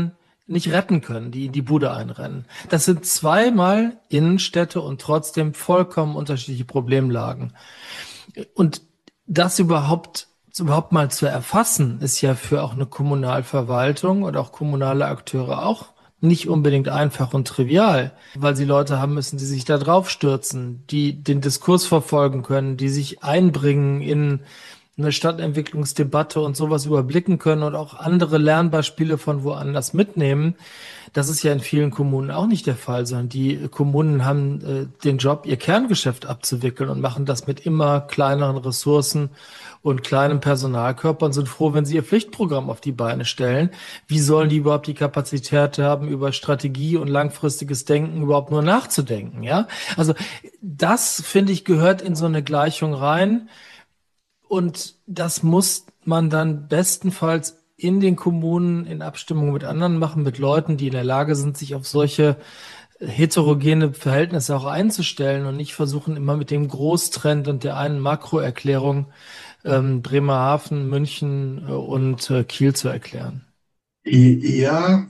nicht retten können, die in die Bude einrennen. Das sind zweimal Innenstädte und trotzdem vollkommen unterschiedliche Problemlagen. Und das überhaupt mal zu erfassen, ist ja für auch eine Kommunalverwaltung oder auch kommunale Akteure auch nicht unbedingt einfach und trivial, weil sie Leute haben müssen, die sich da drauf stürzen, die den Diskurs verfolgen können, die sich einbringen in eine Stadtentwicklungsdebatte und sowas überblicken können und auch andere Lernbeispiele von woanders mitnehmen. Das ist ja in vielen Kommunen auch nicht der Fall, sondern die Kommunen haben den Job, ihr Kerngeschäft abzuwickeln und machen das mit immer kleineren Ressourcen und kleinem Personalkörper und sind froh, wenn sie ihr Pflichtprogramm auf die Beine stellen. Wie sollen die überhaupt die Kapazität haben, über Strategie und langfristiges Denken überhaupt nur nachzudenken? Ja, also das, finde ich, gehört in so eine Gleichung rein. Und das muss man dann bestenfalls in den Kommunen in Abstimmung mit anderen machen, mit Leuten, die in der Lage sind, sich auf solche heterogene Verhältnisse auch einzustellen und nicht versuchen, immer mit dem Großtrend und der einen Makroerklärung Bremerhaven, München und Kiel zu erklären. Ja,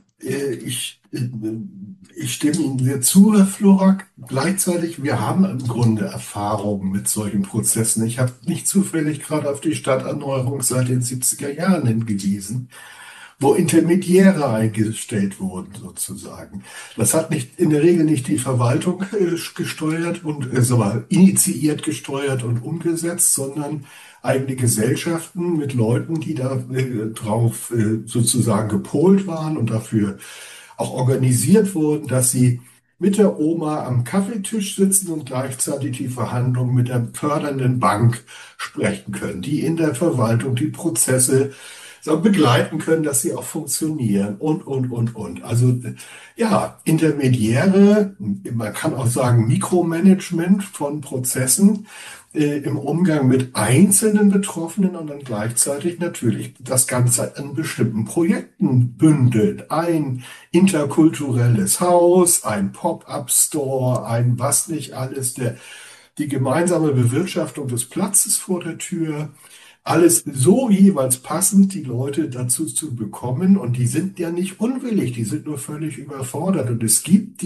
ich stimme Ihnen sehr zu, Herr Florak. Gleichzeitig, wir haben im Grunde Erfahrungen mit solchen Prozessen. Ich habe nicht zufällig gerade auf die Stadterneuerung seit den 70er Jahren hingewiesen, wo Intermediäre eingestellt wurden, sozusagen. Das hat nicht, in der Regel nicht die Verwaltung gesteuert und initiiert, gesteuert und umgesetzt, sondern eigene Gesellschaften mit Leuten, die da drauf sozusagen gepolt waren und dafür auch organisiert wurden, dass sie mit der Oma am Kaffeetisch sitzen und gleichzeitig die Verhandlungen mit der fördernden Bank sprechen können, die in der Verwaltung die Prozesse so begleiten können, dass sie auch funktionieren und. Also ja, Intermediäre, man kann auch sagen Mikromanagement von Prozessen im Umgang mit einzelnen Betroffenen und dann gleichzeitig natürlich das Ganze an bestimmten Projekten bündelt. Ein interkulturelles Haus, ein Pop-up-Store, ein was nicht alles, die gemeinsame Bewirtschaftung des Platzes vor der Tür. Alles so jeweils passend, die Leute dazu zu bekommen. Und die sind ja nicht unwillig, die sind nur völlig überfordert. Und es gibt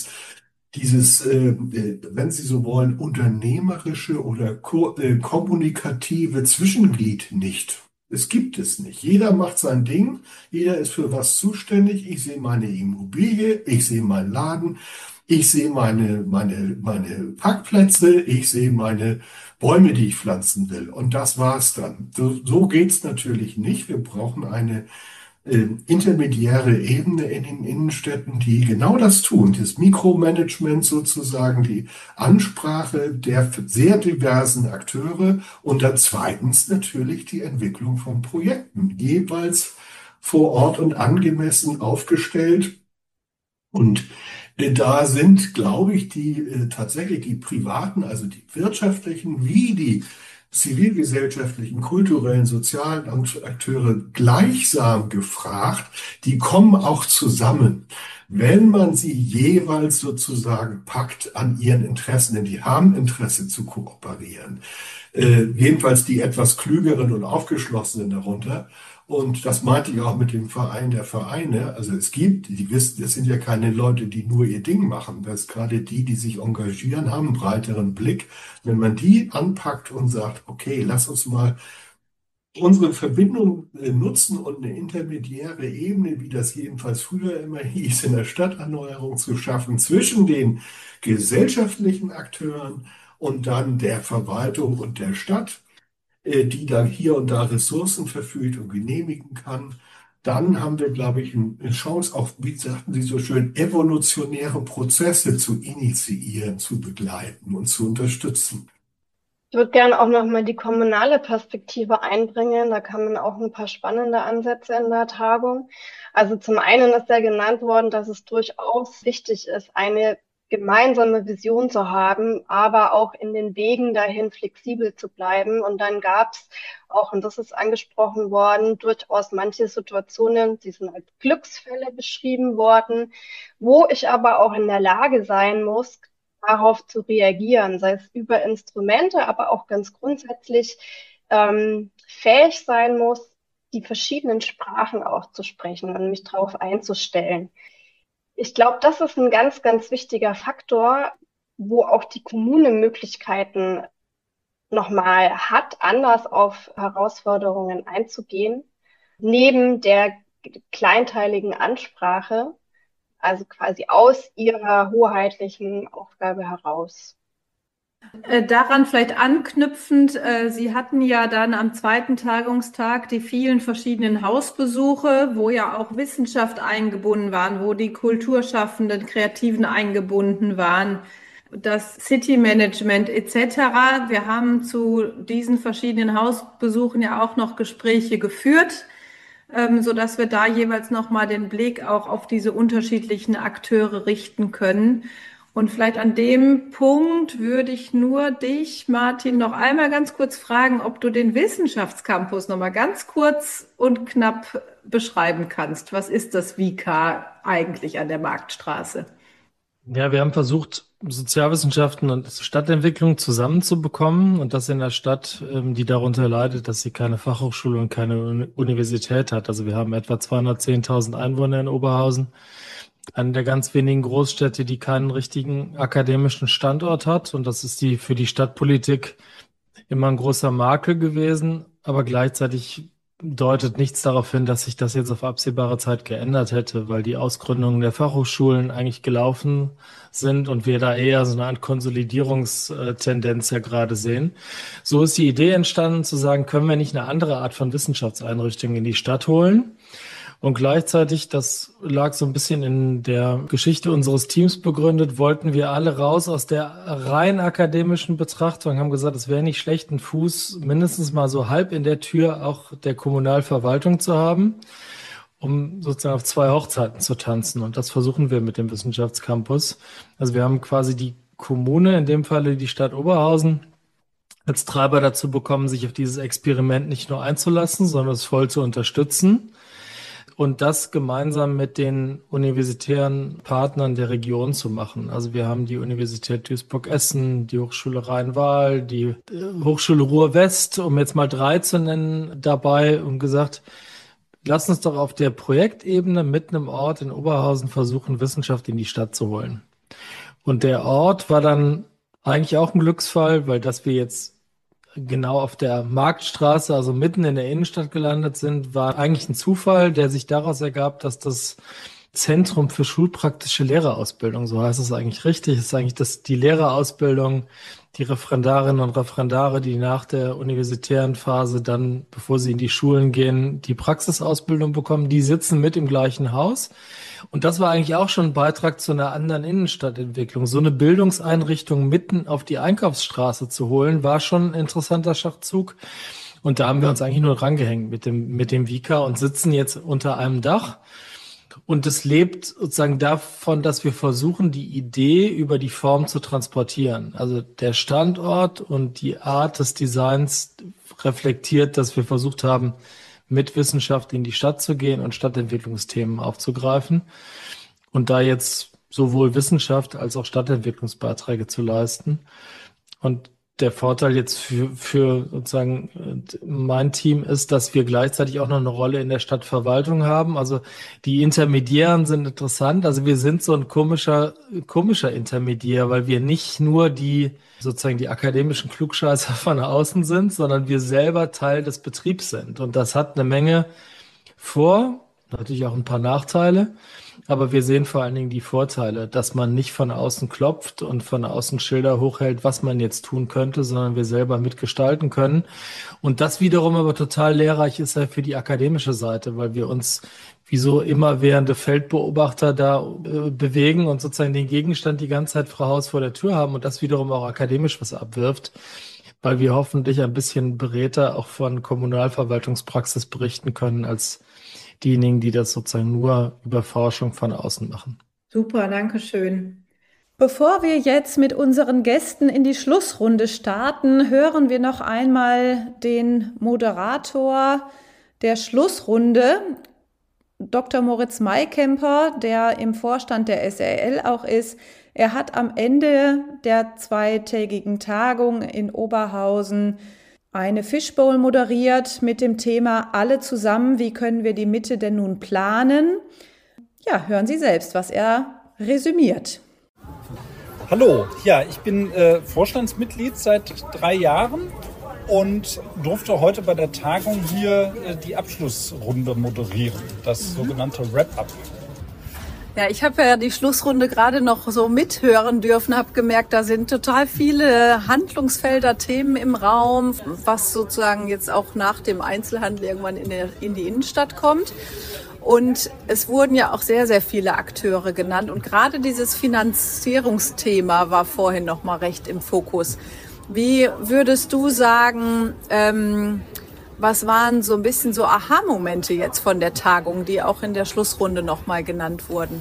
wenn Sie so wollen, unternehmerische oder kommunikative Zwischenglied nicht. Es gibt es nicht. Jeder macht sein Ding, jeder ist für was zuständig. Ich sehe meine Immobilie, ich sehe meinen Laden, ich sehe meine Parkplätze, ich sehe meine Bäume, die ich pflanzen will. Und das war's dann. So geht's natürlich nicht. Wir brauchen eine intermediäre Ebene in den Innenstädten, die genau das tun, das Mikromanagement sozusagen, die Ansprache der sehr diversen Akteure und dann zweitens natürlich die Entwicklung von Projekten, jeweils vor Ort und angemessen aufgestellt. Und da sind, glaube ich, tatsächlich die privaten, also die wirtschaftlichen wie die zivilgesellschaftlichen, kulturellen, sozialen Akteure gleichsam gefragt. Die kommen auch zusammen, wenn man sie jeweils sozusagen packt an ihren Interessen, denn die haben Interesse zu kooperieren. Jedenfalls die etwas klügeren und aufgeschlossenen darunter. Und das meinte ich auch mit dem Verein der Vereine. Also die wissen, das sind ja keine Leute, die nur ihr Ding machen. Das ist gerade die sich engagieren, haben einen breiteren Blick. Wenn man die anpackt und sagt, okay, lass uns mal unsere Verbindung nutzen und eine intermediäre Ebene, wie das jedenfalls früher immer hieß, in der Stadterneuerung zu schaffen, zwischen den gesellschaftlichen Akteuren und dann der Verwaltung und der Stadt, die da hier und da Ressourcen verfügt und genehmigen kann, dann haben wir, glaube ich, eine Chance, auch, wie sagten Sie so schön, evolutionäre Prozesse zu initiieren, zu begleiten und zu unterstützen. Ich würde gerne auch nochmal die kommunale Perspektive einbringen. Da kann man auch ein paar spannende Ansätze in der Tagung. Also zum einen ist ja genannt worden, dass es durchaus wichtig ist, eine gemeinsame Vision zu haben, aber auch in den Wegen dahin flexibel zu bleiben. Und dann gab es auch, und das ist angesprochen worden, durchaus manche Situationen, die sind als Glücksfälle beschrieben worden, wo ich aber auch in der Lage sein muss, darauf zu reagieren, sei es über Instrumente, aber auch ganz grundsätzlich fähig sein muss, die verschiedenen Sprachen auch zu sprechen und mich darauf einzustellen. Ich glaube, das ist ein ganz, ganz wichtiger Faktor, wo auch die Kommune Möglichkeiten nochmal hat, anders auf Herausforderungen einzugehen, neben der kleinteiligen Ansprache, also quasi aus ihrer hoheitlichen Aufgabe heraus. Daran vielleicht anknüpfend, Sie hatten ja dann am zweiten Tagungstag die vielen verschiedenen Hausbesuche, wo ja auch Wissenschaft eingebunden waren, wo die Kulturschaffenden, Kreativen eingebunden waren, das City Management etc. Wir haben zu diesen verschiedenen Hausbesuchen ja auch noch Gespräche geführt, sodass wir da jeweils nochmal den Blick auch auf diese unterschiedlichen Akteure richten können. Und vielleicht an dem Punkt würde ich nur dich, Martin, noch einmal ganz kurz fragen, ob du den Wissenschaftscampus noch mal ganz kurz und knapp beschreiben kannst. Was ist das WICA eigentlich an der Marktstraße? Ja, wir haben versucht, Sozialwissenschaften und Stadtentwicklung zusammenzubekommen und das in einer Stadt, die darunter leidet, dass sie keine Fachhochschule und keine Universität hat. Also wir haben etwa 210.000 Einwohner in Oberhausen. Eine der ganz wenigen Großstädte, die keinen richtigen akademischen Standort hat. Und das ist für die Stadtpolitik immer ein großer Makel gewesen. Aber gleichzeitig deutet nichts darauf hin, dass sich das jetzt auf absehbare Zeit geändert hätte, weil die Ausgründungen der Fachhochschulen eigentlich gelaufen sind und wir da eher so eine Art Konsolidierungstendenz ja gerade sehen. So ist die Idee entstanden, zu sagen, können wir nicht eine andere Art von Wissenschaftseinrichtung in die Stadt holen? Und gleichzeitig, das lag so ein bisschen in der Geschichte unseres Teams begründet, wollten wir alle raus aus der rein akademischen Betrachtung, haben gesagt, es wäre nicht schlecht, einen Fuß mindestens mal so halb in der Tür auch der Kommunalverwaltung zu haben, um sozusagen auf zwei Hochzeiten zu tanzen. Und das versuchen wir mit dem Wissenschaftscampus. Also wir haben quasi die Kommune, in dem Falle die Stadt Oberhausen, als Treiber dazu bekommen, sich auf dieses Experiment nicht nur einzulassen, sondern es voll zu unterstützen. Und das gemeinsam mit den universitären Partnern der Region zu machen. Also wir haben die Universität Duisburg-Essen, die Hochschule Rhein-Waal, die Hochschule Ruhr-West, um jetzt mal 3 zu nennen, dabei und gesagt, lass uns doch auf der Projektebene mit einem Ort in Oberhausen versuchen, Wissenschaft in die Stadt zu holen. Und der Ort war dann eigentlich auch ein Glücksfall, weil dass wir jetzt genau auf der Marktstraße, also mitten in der Innenstadt gelandet sind, war eigentlich ein Zufall, der sich daraus ergab, dass das Zentrum für schulpraktische Lehrerausbildung, so heißt es eigentlich richtig, ist eigentlich die Lehrerausbildung, die Referendarinnen und Referendare, die nach der universitären Phase dann, bevor sie in die Schulen gehen, die Praxisausbildung bekommen, die sitzen mit im gleichen Haus. Und das war eigentlich auch schon ein Beitrag zu einer anderen Innenstadtentwicklung. So eine Bildungseinrichtung mitten auf die Einkaufsstraße zu holen, war schon ein interessanter Schachzug. Und da haben wir uns eigentlich nur rangehängt mit dem WICA und sitzen jetzt unter einem Dach. Und es lebt sozusagen davon, dass wir versuchen, die Idee über die Form zu transportieren. Also der Standort und die Art des Designs reflektiert, dass wir versucht haben, mit Wissenschaft in die Stadt zu gehen und Stadtentwicklungsthemen aufzugreifen und da jetzt sowohl Wissenschaft als auch Stadtentwicklungsbeiträge zu leisten. Und der Vorteil jetzt für sozusagen mein Team ist, dass wir gleichzeitig auch noch eine Rolle in der Stadtverwaltung haben. Also die Intermediären sind interessant. Also wir sind so ein komischer Intermediär, weil wir nicht nur die akademischen Klugscheißer von außen sind, sondern wir selber Teil des Betriebs sind. Und das hat eine Menge natürlich auch ein paar Nachteile. Aber wir sehen vor allen Dingen die Vorteile, dass man nicht von außen klopft und von außen Schilder hochhält, was man jetzt tun könnte, sondern wir selber mitgestalten können. Und das wiederum aber total lehrreich ist halt für die akademische Seite, weil wir uns wie so immerwährende Feldbeobachter da bewegen und sozusagen den Gegenstand die ganze Zeit vor Haus vor der Tür haben und das wiederum auch akademisch was abwirft, weil wir hoffentlich ein bisschen beredter auch von Kommunalverwaltungspraxis berichten können als diejenigen, die das sozusagen nur über Forschung von außen machen. Super, danke schön. Bevor wir jetzt mit unseren Gästen in die Schlussrunde starten, hören wir noch einmal den Moderator der Schlussrunde, Dr. Moritz Maykemper, der im Vorstand der SRL auch ist. Er hat am Ende der zweitägigen Tagung in Oberhausen eine Fishbowl moderiert mit dem Thema Alle zusammen, wie können wir die Mitte denn nun planen? Ja, hören Sie selbst, was er resümiert. Hallo, ja, ich bin Vorstandsmitglied seit 3 Jahren und durfte heute bei der Tagung hier die Abschlussrunde moderieren, das sogenannte Wrap-Up. Ja, ich habe ja die Schlussrunde gerade noch so mithören dürfen, habe gemerkt, da sind total viele Handlungsfelder, Themen im Raum, was sozusagen jetzt auch nach dem Einzelhandel irgendwann in die Innenstadt kommt. Und es wurden ja auch sehr, sehr viele Akteure genannt. Und gerade dieses Finanzierungsthema war vorhin noch mal recht im Fokus. Wie würdest du sagen, was waren so ein bisschen so Aha-Momente jetzt von der Tagung, die auch in der Schlussrunde noch mal genannt wurden?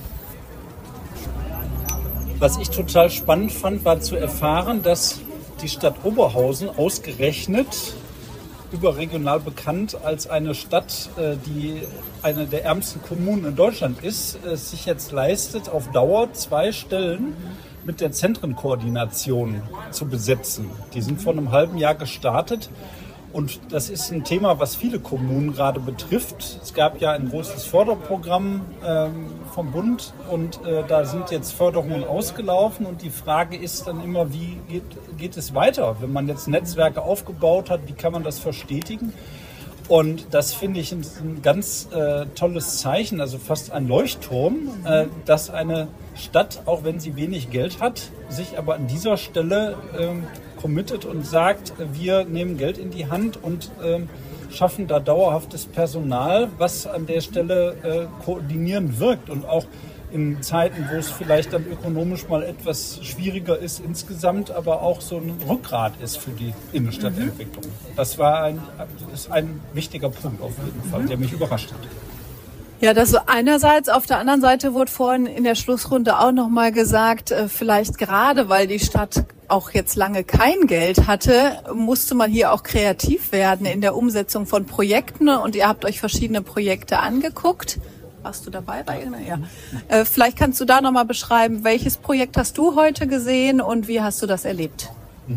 Was ich total spannend fand, war zu erfahren, dass die Stadt Oberhausen ausgerechnet überregional bekannt als eine Stadt, die eine der ärmsten Kommunen in Deutschland ist, sich jetzt leistet, auf Dauer 2 Stellen mit der Zentrenkoordination zu besetzen. Die sind vor einem halben Jahr gestartet und das ist ein Thema, was viele Kommunen gerade betrifft. Es gab ja ein großes Förderprogramm vom Bund und da sind jetzt Förderungen ausgelaufen und die Frage ist dann immer, wie geht es weiter? Wenn man jetzt Netzwerke aufgebaut hat, wie kann man das verstetigen? Und das finde ich ein ganz tolles Zeichen, also fast ein Leuchtturm, dass eine Stadt, auch wenn sie wenig Geld hat, sich aber an dieser Stelle committet und sagt, wir nehmen Geld in die Hand und schaffen da dauerhaftes Personal, was an der Stelle koordinierend wirkt und auch in Zeiten, wo es vielleicht dann ökonomisch mal etwas schwieriger ist insgesamt, aber auch so ein Rückgrat ist für die Innenstadtentwicklung. Das ist ein wichtiger Punkt auf jeden Fall, der mich überrascht hat. Ja, das einerseits. Auf der anderen Seite wurde vorhin in der Schlussrunde auch nochmal gesagt, vielleicht gerade, weil die Stadt auch jetzt lange kein Geld hatte, musste man hier auch kreativ werden in der Umsetzung von Projekten und ihr habt euch verschiedene Projekte angeguckt. Warst du dabei? Ja. Vielleicht kannst du da nochmal beschreiben, welches Projekt hast du heute gesehen und wie hast du das erlebt?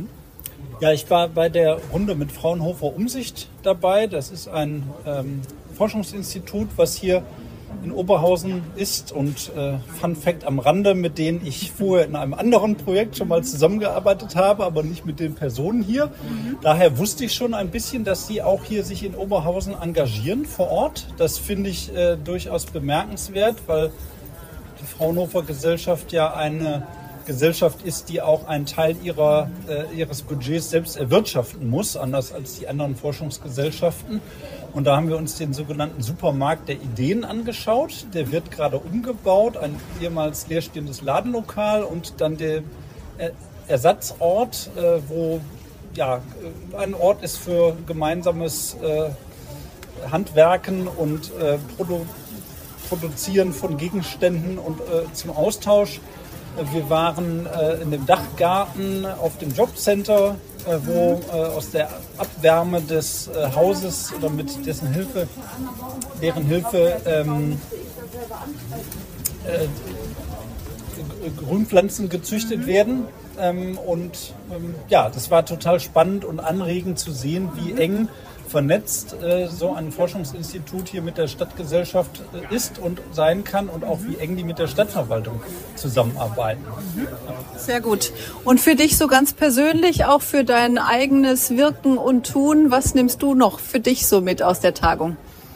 Ja, ich war bei der Runde mit Fraunhofer Umsicht dabei. Das ist ein Forschungsinstitut, was hier in Oberhausen ist und Fun Fact am Rande, mit denen ich vorher in einem anderen Projekt schon mal zusammengearbeitet habe, aber nicht mit den Personen hier. Daher wusste ich schon ein bisschen, dass sie auch hier sich in Oberhausen engagieren vor Ort. Das finde ich durchaus bemerkenswert, weil die Fraunhofer Gesellschaft ja eine Gesellschaft ist, die auch einen Teil ihres Budgets selbst erwirtschaften muss, anders als die anderen Forschungsgesellschaften. Und da haben wir uns den sogenannten Supermarkt der Ideen angeschaut. Der wird gerade umgebaut, ein ehemals leerstehendes Ladenlokal und dann der Ersatzort, wo ja ein Ort ist für gemeinsames Handwerken und Produzieren von Gegenständen und zum Austausch. Wir waren in dem Dachgarten auf dem Jobcenter, wo aus der Abwärme des Hauses oder mit deren Hilfe Grünpflanzen gezüchtet werden. Ja, das war total spannend und anregend zu sehen, wie eng vernetzt so ein Forschungsinstitut hier mit der Stadtgesellschaft ist und sein kann und auch wie eng die mit der Stadtverwaltung zusammenarbeiten. Sehr gut. Und für dich so ganz persönlich, auch für dein eigenes Wirken und Tun, was nimmst du noch für dich so mit aus der Tagung?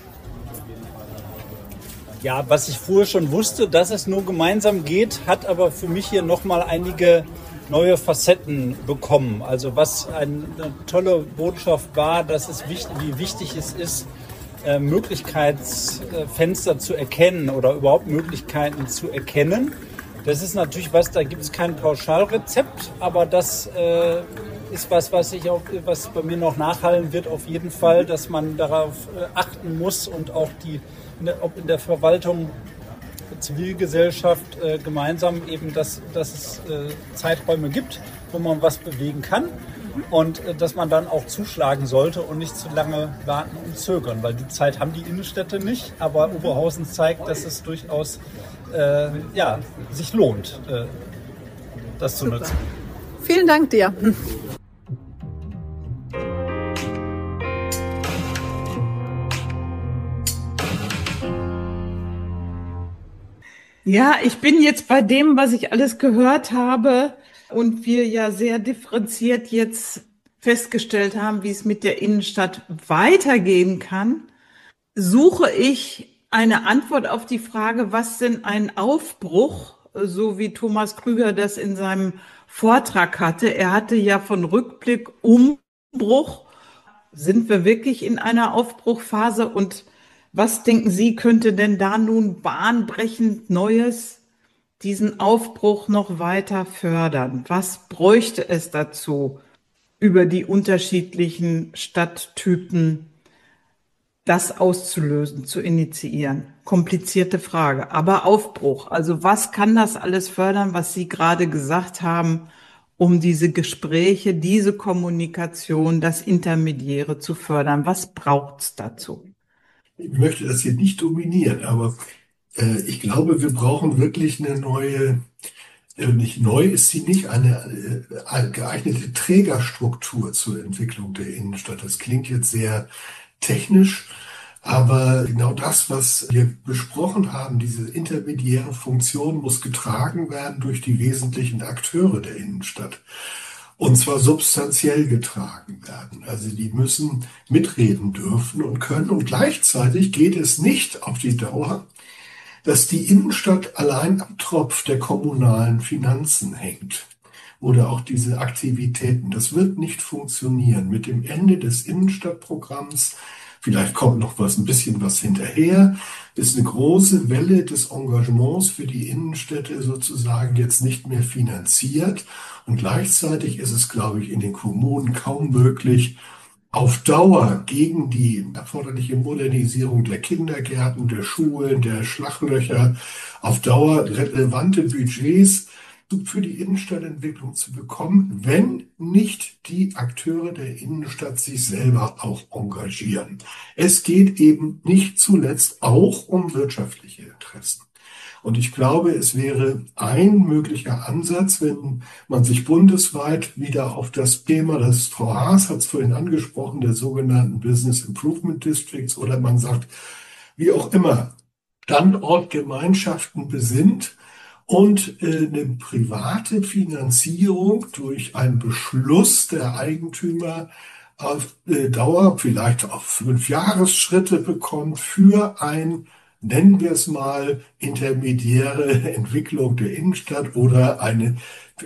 Ja, was ich vorher schon wusste, dass es nur gemeinsam geht, hat aber für mich hier nochmal einige neue Facetten bekommen. Also was eine tolle Botschaft war, dass es wie wichtig es ist, Möglichkeitsfenster zu erkennen oder überhaupt Möglichkeiten zu erkennen. Das ist natürlich was, da gibt es kein Pauschalrezept, aber das ist was bei mir noch nachhallen wird auf jeden Fall, dass man darauf achten muss und auch ob in der Verwaltung, Zivilgesellschaft gemeinsam eben, dass es Zeiträume gibt, wo man was bewegen kann und dass man dann auch zuschlagen sollte und nicht zu lange warten und zögern, weil die Zeit haben die Innenstädte nicht, aber Oberhausen zeigt, dass es durchaus sich lohnt, das zu nutzen. Vielen Dank dir. Ja, ich bin jetzt bei dem, was ich alles gehört habe und wir ja sehr differenziert jetzt festgestellt haben, wie es mit der Innenstadt weitergehen kann, suche ich eine Antwort auf die Frage, was denn ein Aufbruch, so wie Thomas Krüger das in seinem Vortrag hatte. Er hatte ja von Rückblick, Umbruch. Sind wir wirklich in einer Aufbruchphase? Und was denken Sie, könnte denn da nun bahnbrechend Neues diesen Aufbruch noch weiter fördern? Was bräuchte es dazu, über die unterschiedlichen Stadttypen das auszulösen, zu initiieren? Komplizierte Frage, aber Aufbruch. Also was kann das alles fördern, was Sie gerade gesagt haben, um diese Gespräche, diese Kommunikation, das Intermediäre zu fördern? Was braucht's dazu? Ich möchte das hier nicht dominieren, aber ich glaube, wir brauchen wirklich eine neue, nicht neu ist sie nicht, eine geeignete Trägerstruktur zur Entwicklung der Innenstadt. Das klingt jetzt sehr technisch, aber genau das, was wir besprochen haben, diese intermediäre Funktion muss getragen werden durch die wesentlichen Akteure der Innenstadt. Und zwar substanziell getragen werden. Also die müssen mitreden dürfen und können. Und gleichzeitig geht es nicht auf die Dauer, dass die Innenstadt allein am Tropf der kommunalen Finanzen hängt. Oder auch diese Aktivitäten. Das wird nicht funktionieren. Mit dem Ende des Innenstadtprogramms, vielleicht kommt noch ein bisschen was hinterher, ist eine große Welle des Engagements für die Innenstädte sozusagen jetzt nicht mehr finanziert. Und gleichzeitig ist es, glaube ich, in den Kommunen kaum möglich, auf Dauer gegen die erforderliche Modernisierung der Kindergärten, der Schulen, der Schlaglöcher, auf Dauer relevante Budgets für die Innenstadtentwicklung zu bekommen, wenn nicht die Akteure der Innenstadt sich selber auch engagieren. Es geht eben nicht zuletzt auch um wirtschaftliche Interessen. Und ich glaube, es wäre ein möglicher Ansatz, wenn man sich bundesweit wieder auf das Thema, das Frau Haas hat es vorhin angesprochen, der sogenannten Business Improvement Districts, oder man sagt, wie auch immer, Standortgemeinschaften besinnt und eine private Finanzierung durch einen Beschluss der Eigentümer auf Dauer, vielleicht auf 5 Jahresschritte bekommt für ein, nennen wir es mal, intermediäre Entwicklung der Innenstadt oder ein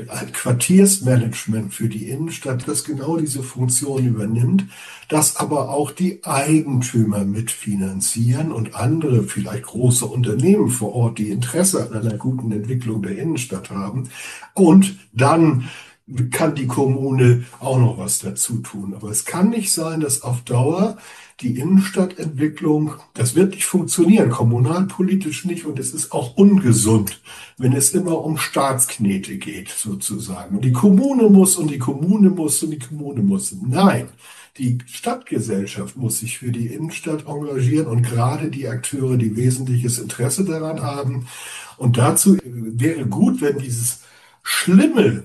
Quartiersmanagement für die Innenstadt, das genau diese Funktion übernimmt, das aber auch die Eigentümer mitfinanzieren und andere, vielleicht große Unternehmen vor Ort, die Interesse an einer guten Entwicklung der Innenstadt haben. Und dann kann die Kommune auch noch was dazu tun. Aber es kann nicht sein, dass auf Dauer die Innenstadtentwicklung, das wird nicht funktionieren, kommunalpolitisch nicht, und es ist auch ungesund, wenn es immer um Staatsknete geht, sozusagen. Und die Kommune muss und die Kommune muss und die Kommune muss. Nein, die Stadtgesellschaft muss sich für die Innenstadt engagieren und gerade die Akteure, die wesentliches Interesse daran haben. Und dazu wäre gut, wenn dieses schlimme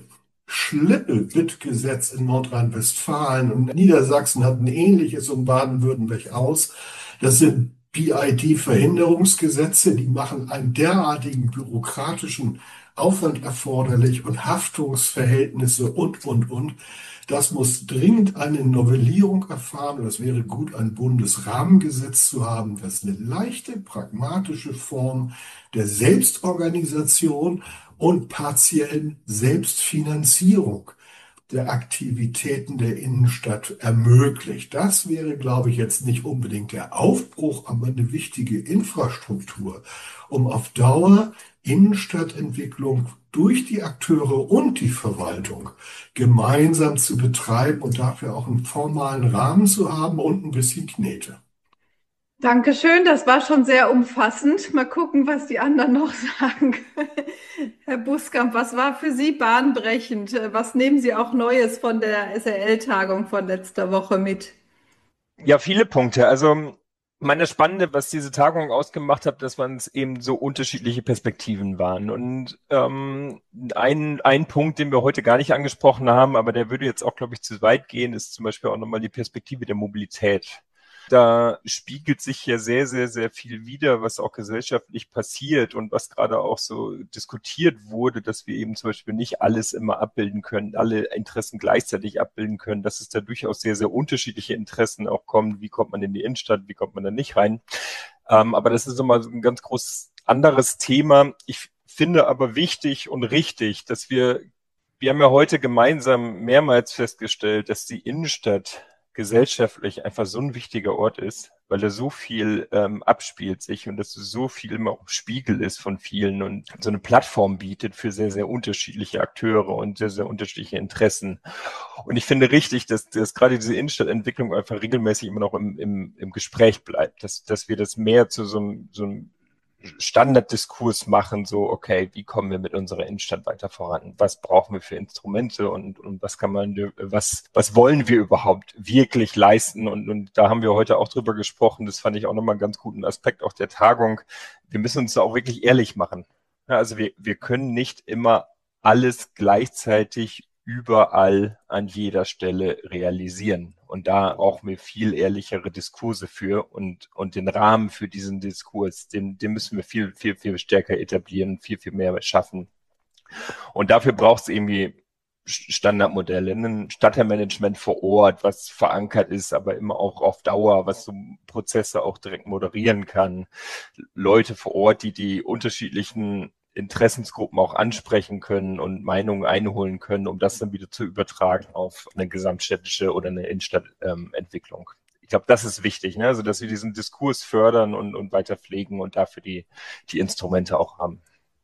Schlippe-Bit-Gesetz in Nordrhein-Westfalen und Niedersachsen hat ein ähnliches und Baden-Württemberg aus. Das sind BID-Verhinderungsgesetze, die machen einen derartigen bürokratischen Aufwand erforderlich und Haftungsverhältnisse und. Das muss dringend eine Novellierung erfahren. Und es wäre gut, ein Bundesrahmengesetz zu haben, das eine leichte, pragmatische Form der Selbstorganisation und partiellen Selbstfinanzierung der Aktivitäten der Innenstadt ermöglicht. Das wäre, glaube ich, jetzt nicht unbedingt der Aufbruch, aber eine wichtige Infrastruktur, um auf Dauer Innenstadtentwicklung durch die Akteure und die Verwaltung gemeinsam zu betreiben und dafür auch einen formalen Rahmen zu haben und ein bisschen Knete. Dankeschön, das war schon sehr umfassend. Mal gucken, was die anderen noch sagen. Herr Buskamp, was war für Sie bahnbrechend? Was nehmen Sie auch Neues von der SRL-Tagung von letzter Woche mit? Ja, viele Punkte. Also meine Spannende, was diese Tagung ausgemacht hat, dass man es eben so unterschiedliche Perspektiven waren. Und ein Punkt, den wir heute gar nicht angesprochen haben, aber der würde jetzt auch, glaube ich, zu weit gehen, ist zum Beispiel auch nochmal die Perspektive der Mobilität. Da spiegelt sich ja sehr, sehr, sehr viel wider, was auch gesellschaftlich passiert und was gerade auch so diskutiert wurde, dass wir eben zum Beispiel nicht alles immer abbilden können, alle Interessen gleichzeitig abbilden können, dass es da durchaus sehr, sehr unterschiedliche Interessen auch kommen. Wie kommt man in die Innenstadt, wie kommt man da nicht rein? Aber das ist immer so ein ganz großes anderes Thema. Ich finde aber wichtig und richtig, dass wir haben ja heute gemeinsam mehrmals festgestellt, dass die Innenstadt gesellschaftlich einfach so ein wichtiger Ort ist, weil da so viel abspielt sich und dass es so viel immer auch Spiegel ist von vielen und so eine Plattform bietet für sehr, sehr unterschiedliche Akteure und sehr, sehr unterschiedliche Interessen. Und ich finde richtig, dass gerade diese Innenstadtentwicklung einfach regelmäßig immer noch im Gespräch bleibt, dass wir das mehr zu so einem Standarddiskurs machen, so, okay, wie kommen wir mit unserer Innenstadt weiter voran? Was brauchen wir für Instrumente und was kann man, was wollen wir überhaupt wirklich leisten? Und da haben wir heute auch drüber gesprochen. Das fand ich auch nochmal einen ganz guten Aspekt auch der Tagung. Wir müssen uns da auch wirklich ehrlich machen. Ja, also wir können nicht immer alles gleichzeitig überall an jeder Stelle realisieren. Und da brauchen wir viel ehrlichere Diskurse für und den Rahmen für diesen Diskurs, den müssen wir viel, viel, viel stärker etablieren, viel, viel mehr schaffen. Und dafür braucht es irgendwie Standardmodelle, ein Stadtteilmanagement vor Ort, was verankert ist, aber immer auch auf Dauer, was so Prozesse auch direkt moderieren kann. Leute vor Ort, die unterschiedlichen Interessensgruppen auch ansprechen können und Meinungen einholen können, um das dann wieder zu übertragen auf eine gesamtstädtische oder eine Innenstadtentwicklung. Ich glaube, das ist wichtig, ne? Also, dass wir diesen Diskurs fördern und weiter pflegen und dafür die Instrumente auch haben.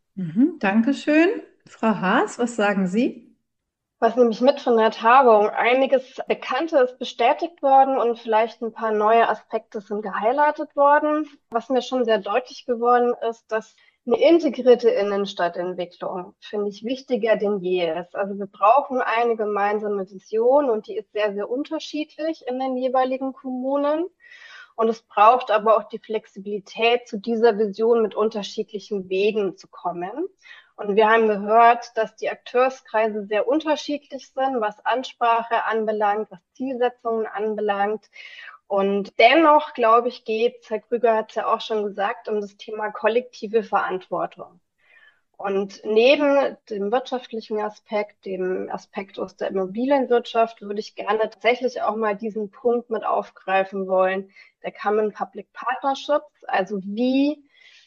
Dankeschön. Frau Haas, was sagen Sie? Was nehme ich mit von der Tagung? Einiges Bekannte ist bestätigt worden und vielleicht ein paar neue Aspekte sind gehighlightet worden. Was mir schon sehr deutlich geworden ist, dass eine integrierte Innenstadtentwicklung, finde ich, wichtiger denn je ist. Also wir brauchen eine gemeinsame Vision und die ist sehr, sehr unterschiedlich in den jeweiligen Kommunen. Und es braucht aber auch die Flexibilität, zu dieser Vision mit unterschiedlichen Wegen zu kommen. Und wir haben gehört, dass die Akteurskreise sehr unterschiedlich sind, was Ansprache anbelangt, was Zielsetzungen anbelangt. Und dennoch, glaube ich, Herr Krüger hat es ja auch schon gesagt, um das Thema kollektive Verantwortung. Und neben dem wirtschaftlichen Aspekt, dem Aspekt aus der Immobilienwirtschaft, würde ich gerne tatsächlich auch mal diesen Punkt mit aufgreifen wollen, der Common Public Partnerships, also wie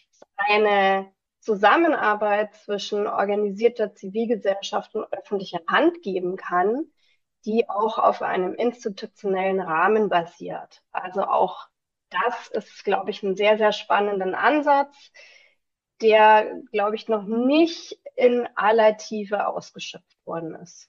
eine Zusammenarbeit zwischen organisierter Zivilgesellschaft und öffentlicher Hand geben kann, die auch auf einem institutionellen Rahmen basiert. Also auch das ist, glaube ich, ein sehr, sehr spannender Ansatz, der, glaube ich, noch nicht in aller Tiefe ausgeschöpft worden ist.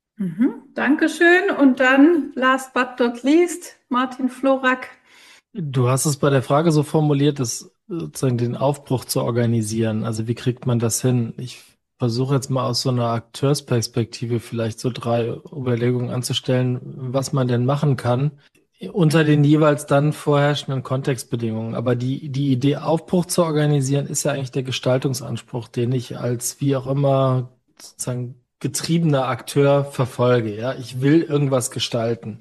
Dankeschön. Und dann, last but not least, Martin Florak. Du hast es bei der Frage so formuliert, dass sozusagen den Aufbruch zu organisieren. Also wie kriegt man das hin? Ich versuche jetzt mal aus so einer Akteursperspektive vielleicht so 3 Überlegungen anzustellen, was man denn machen kann unter den jeweils dann vorherrschenden Kontextbedingungen. Aber die Idee, Aufbruch zu organisieren, ist ja eigentlich der Gestaltungsanspruch, den ich als wie auch immer sozusagen getriebener Akteur verfolge. Ja, ich will irgendwas gestalten.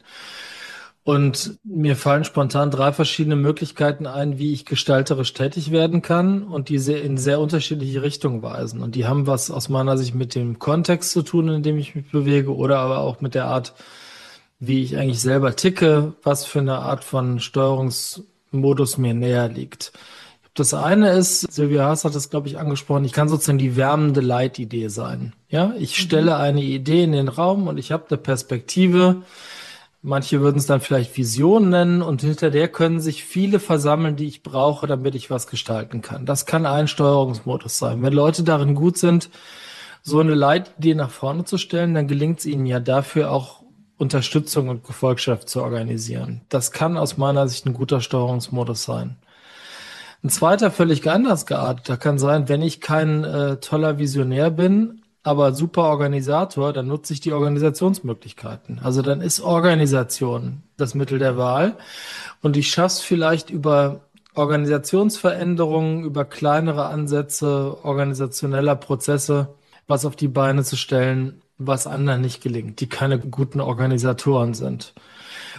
Und mir fallen spontan 3 verschiedene Möglichkeiten ein, wie ich gestalterisch tätig werden kann und die in sehr unterschiedliche Richtungen weisen. Und die haben was aus meiner Sicht mit dem Kontext zu tun, in dem ich mich bewege, oder aber auch mit der Art, wie ich eigentlich selber ticke, was für eine Art von Steuerungsmodus mir näher liegt. Das eine ist, Silvia Haas hat das, glaube ich, angesprochen, ich kann sozusagen die wärmende Leitidee sein. Ja, ich stelle eine Idee in den Raum und ich habe eine Perspektive. Manche würden es dann vielleicht Vision nennen und hinter der können sich viele versammeln, die ich brauche, damit ich was gestalten kann. Das kann ein Steuerungsmodus sein. Wenn Leute darin gut sind, so eine Leitidee nach vorne zu stellen, dann gelingt es ihnen ja dafür auch Unterstützung und Gefolgschaft zu organisieren. Das kann aus meiner Sicht ein guter Steuerungsmodus sein. Ein zweiter, völlig anders gearteter kann sein, wenn ich kein toller Visionär bin, aber super Organisator, dann nutze ich die Organisationsmöglichkeiten. Also dann ist Organisation das Mittel der Wahl und ich schaffe es vielleicht über Organisationsveränderungen, über kleinere Ansätze organisationeller Prozesse, was auf die Beine zu stellen, was anderen nicht gelingt, die keine guten Organisatoren sind.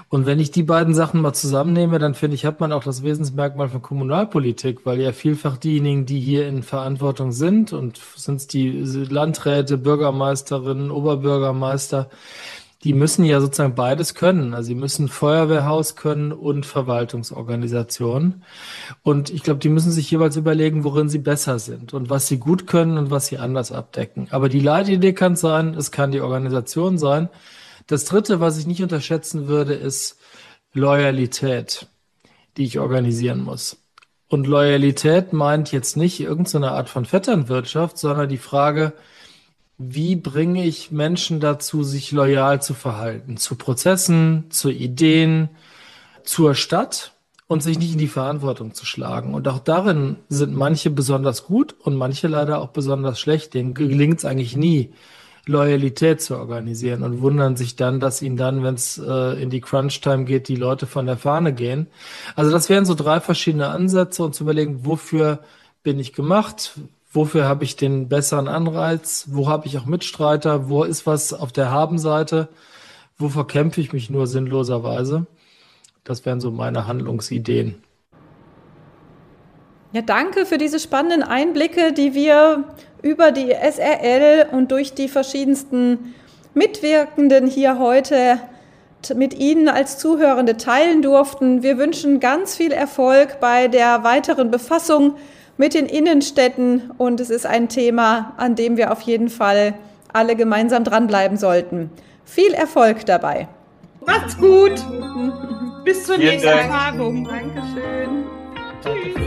Und wenn ich die beiden Sachen mal zusammennehme, dann finde ich, hat man auch das Wesensmerkmal von Kommunalpolitik, weil ja vielfach diejenigen, die hier in Verantwortung sind, und sind es die Landräte, Bürgermeisterinnen, Oberbürgermeister, die müssen ja sozusagen beides können. Also sie müssen Feuerwehrhaus können und Verwaltungsorganisation. Und ich glaube, die müssen sich jeweils überlegen, worin sie besser sind und was sie gut können und was sie anders abdecken. Aber die Leitidee kann es sein, es kann die Organisation sein. Das Dritte, was ich nicht unterschätzen würde, ist Loyalität, die ich organisieren muss. Und Loyalität meint jetzt nicht irgendeine Art von Vetternwirtschaft, sondern die Frage, wie bringe ich Menschen dazu, sich loyal zu verhalten? Zu Prozessen, zu Ideen, zur Stadt und sich nicht in die Verantwortung zu schlagen. Und auch darin sind manche besonders gut und manche leider auch besonders schlecht. Denen gelingt es eigentlich nie, Loyalität zu organisieren und wundern sich dann, dass ihnen dann, wenn es in die Crunch-Time geht, die Leute von der Fahne gehen. Also das wären so 3 verschiedene Ansätze und zu überlegen, wofür bin ich gemacht, wofür habe ich den besseren Anreiz, wo habe ich auch Mitstreiter, wo ist was auf der Habenseite, wo verkämpfe ich mich nur sinnloserweise. Das wären so meine Handlungsideen. Ja, danke für diese spannenden Einblicke, die wir über die SRL und durch die verschiedensten Mitwirkenden hier heute mit Ihnen als Zuhörende teilen durften. Wir wünschen ganz viel Erfolg bei der weiteren Befassung mit den Innenstädten und es ist ein Thema, an dem wir auf jeden Fall alle gemeinsam dranbleiben sollten. Viel Erfolg dabei. Macht's gut. Bis zur nächsten Dank. Tagung. Dankeschön. Danke.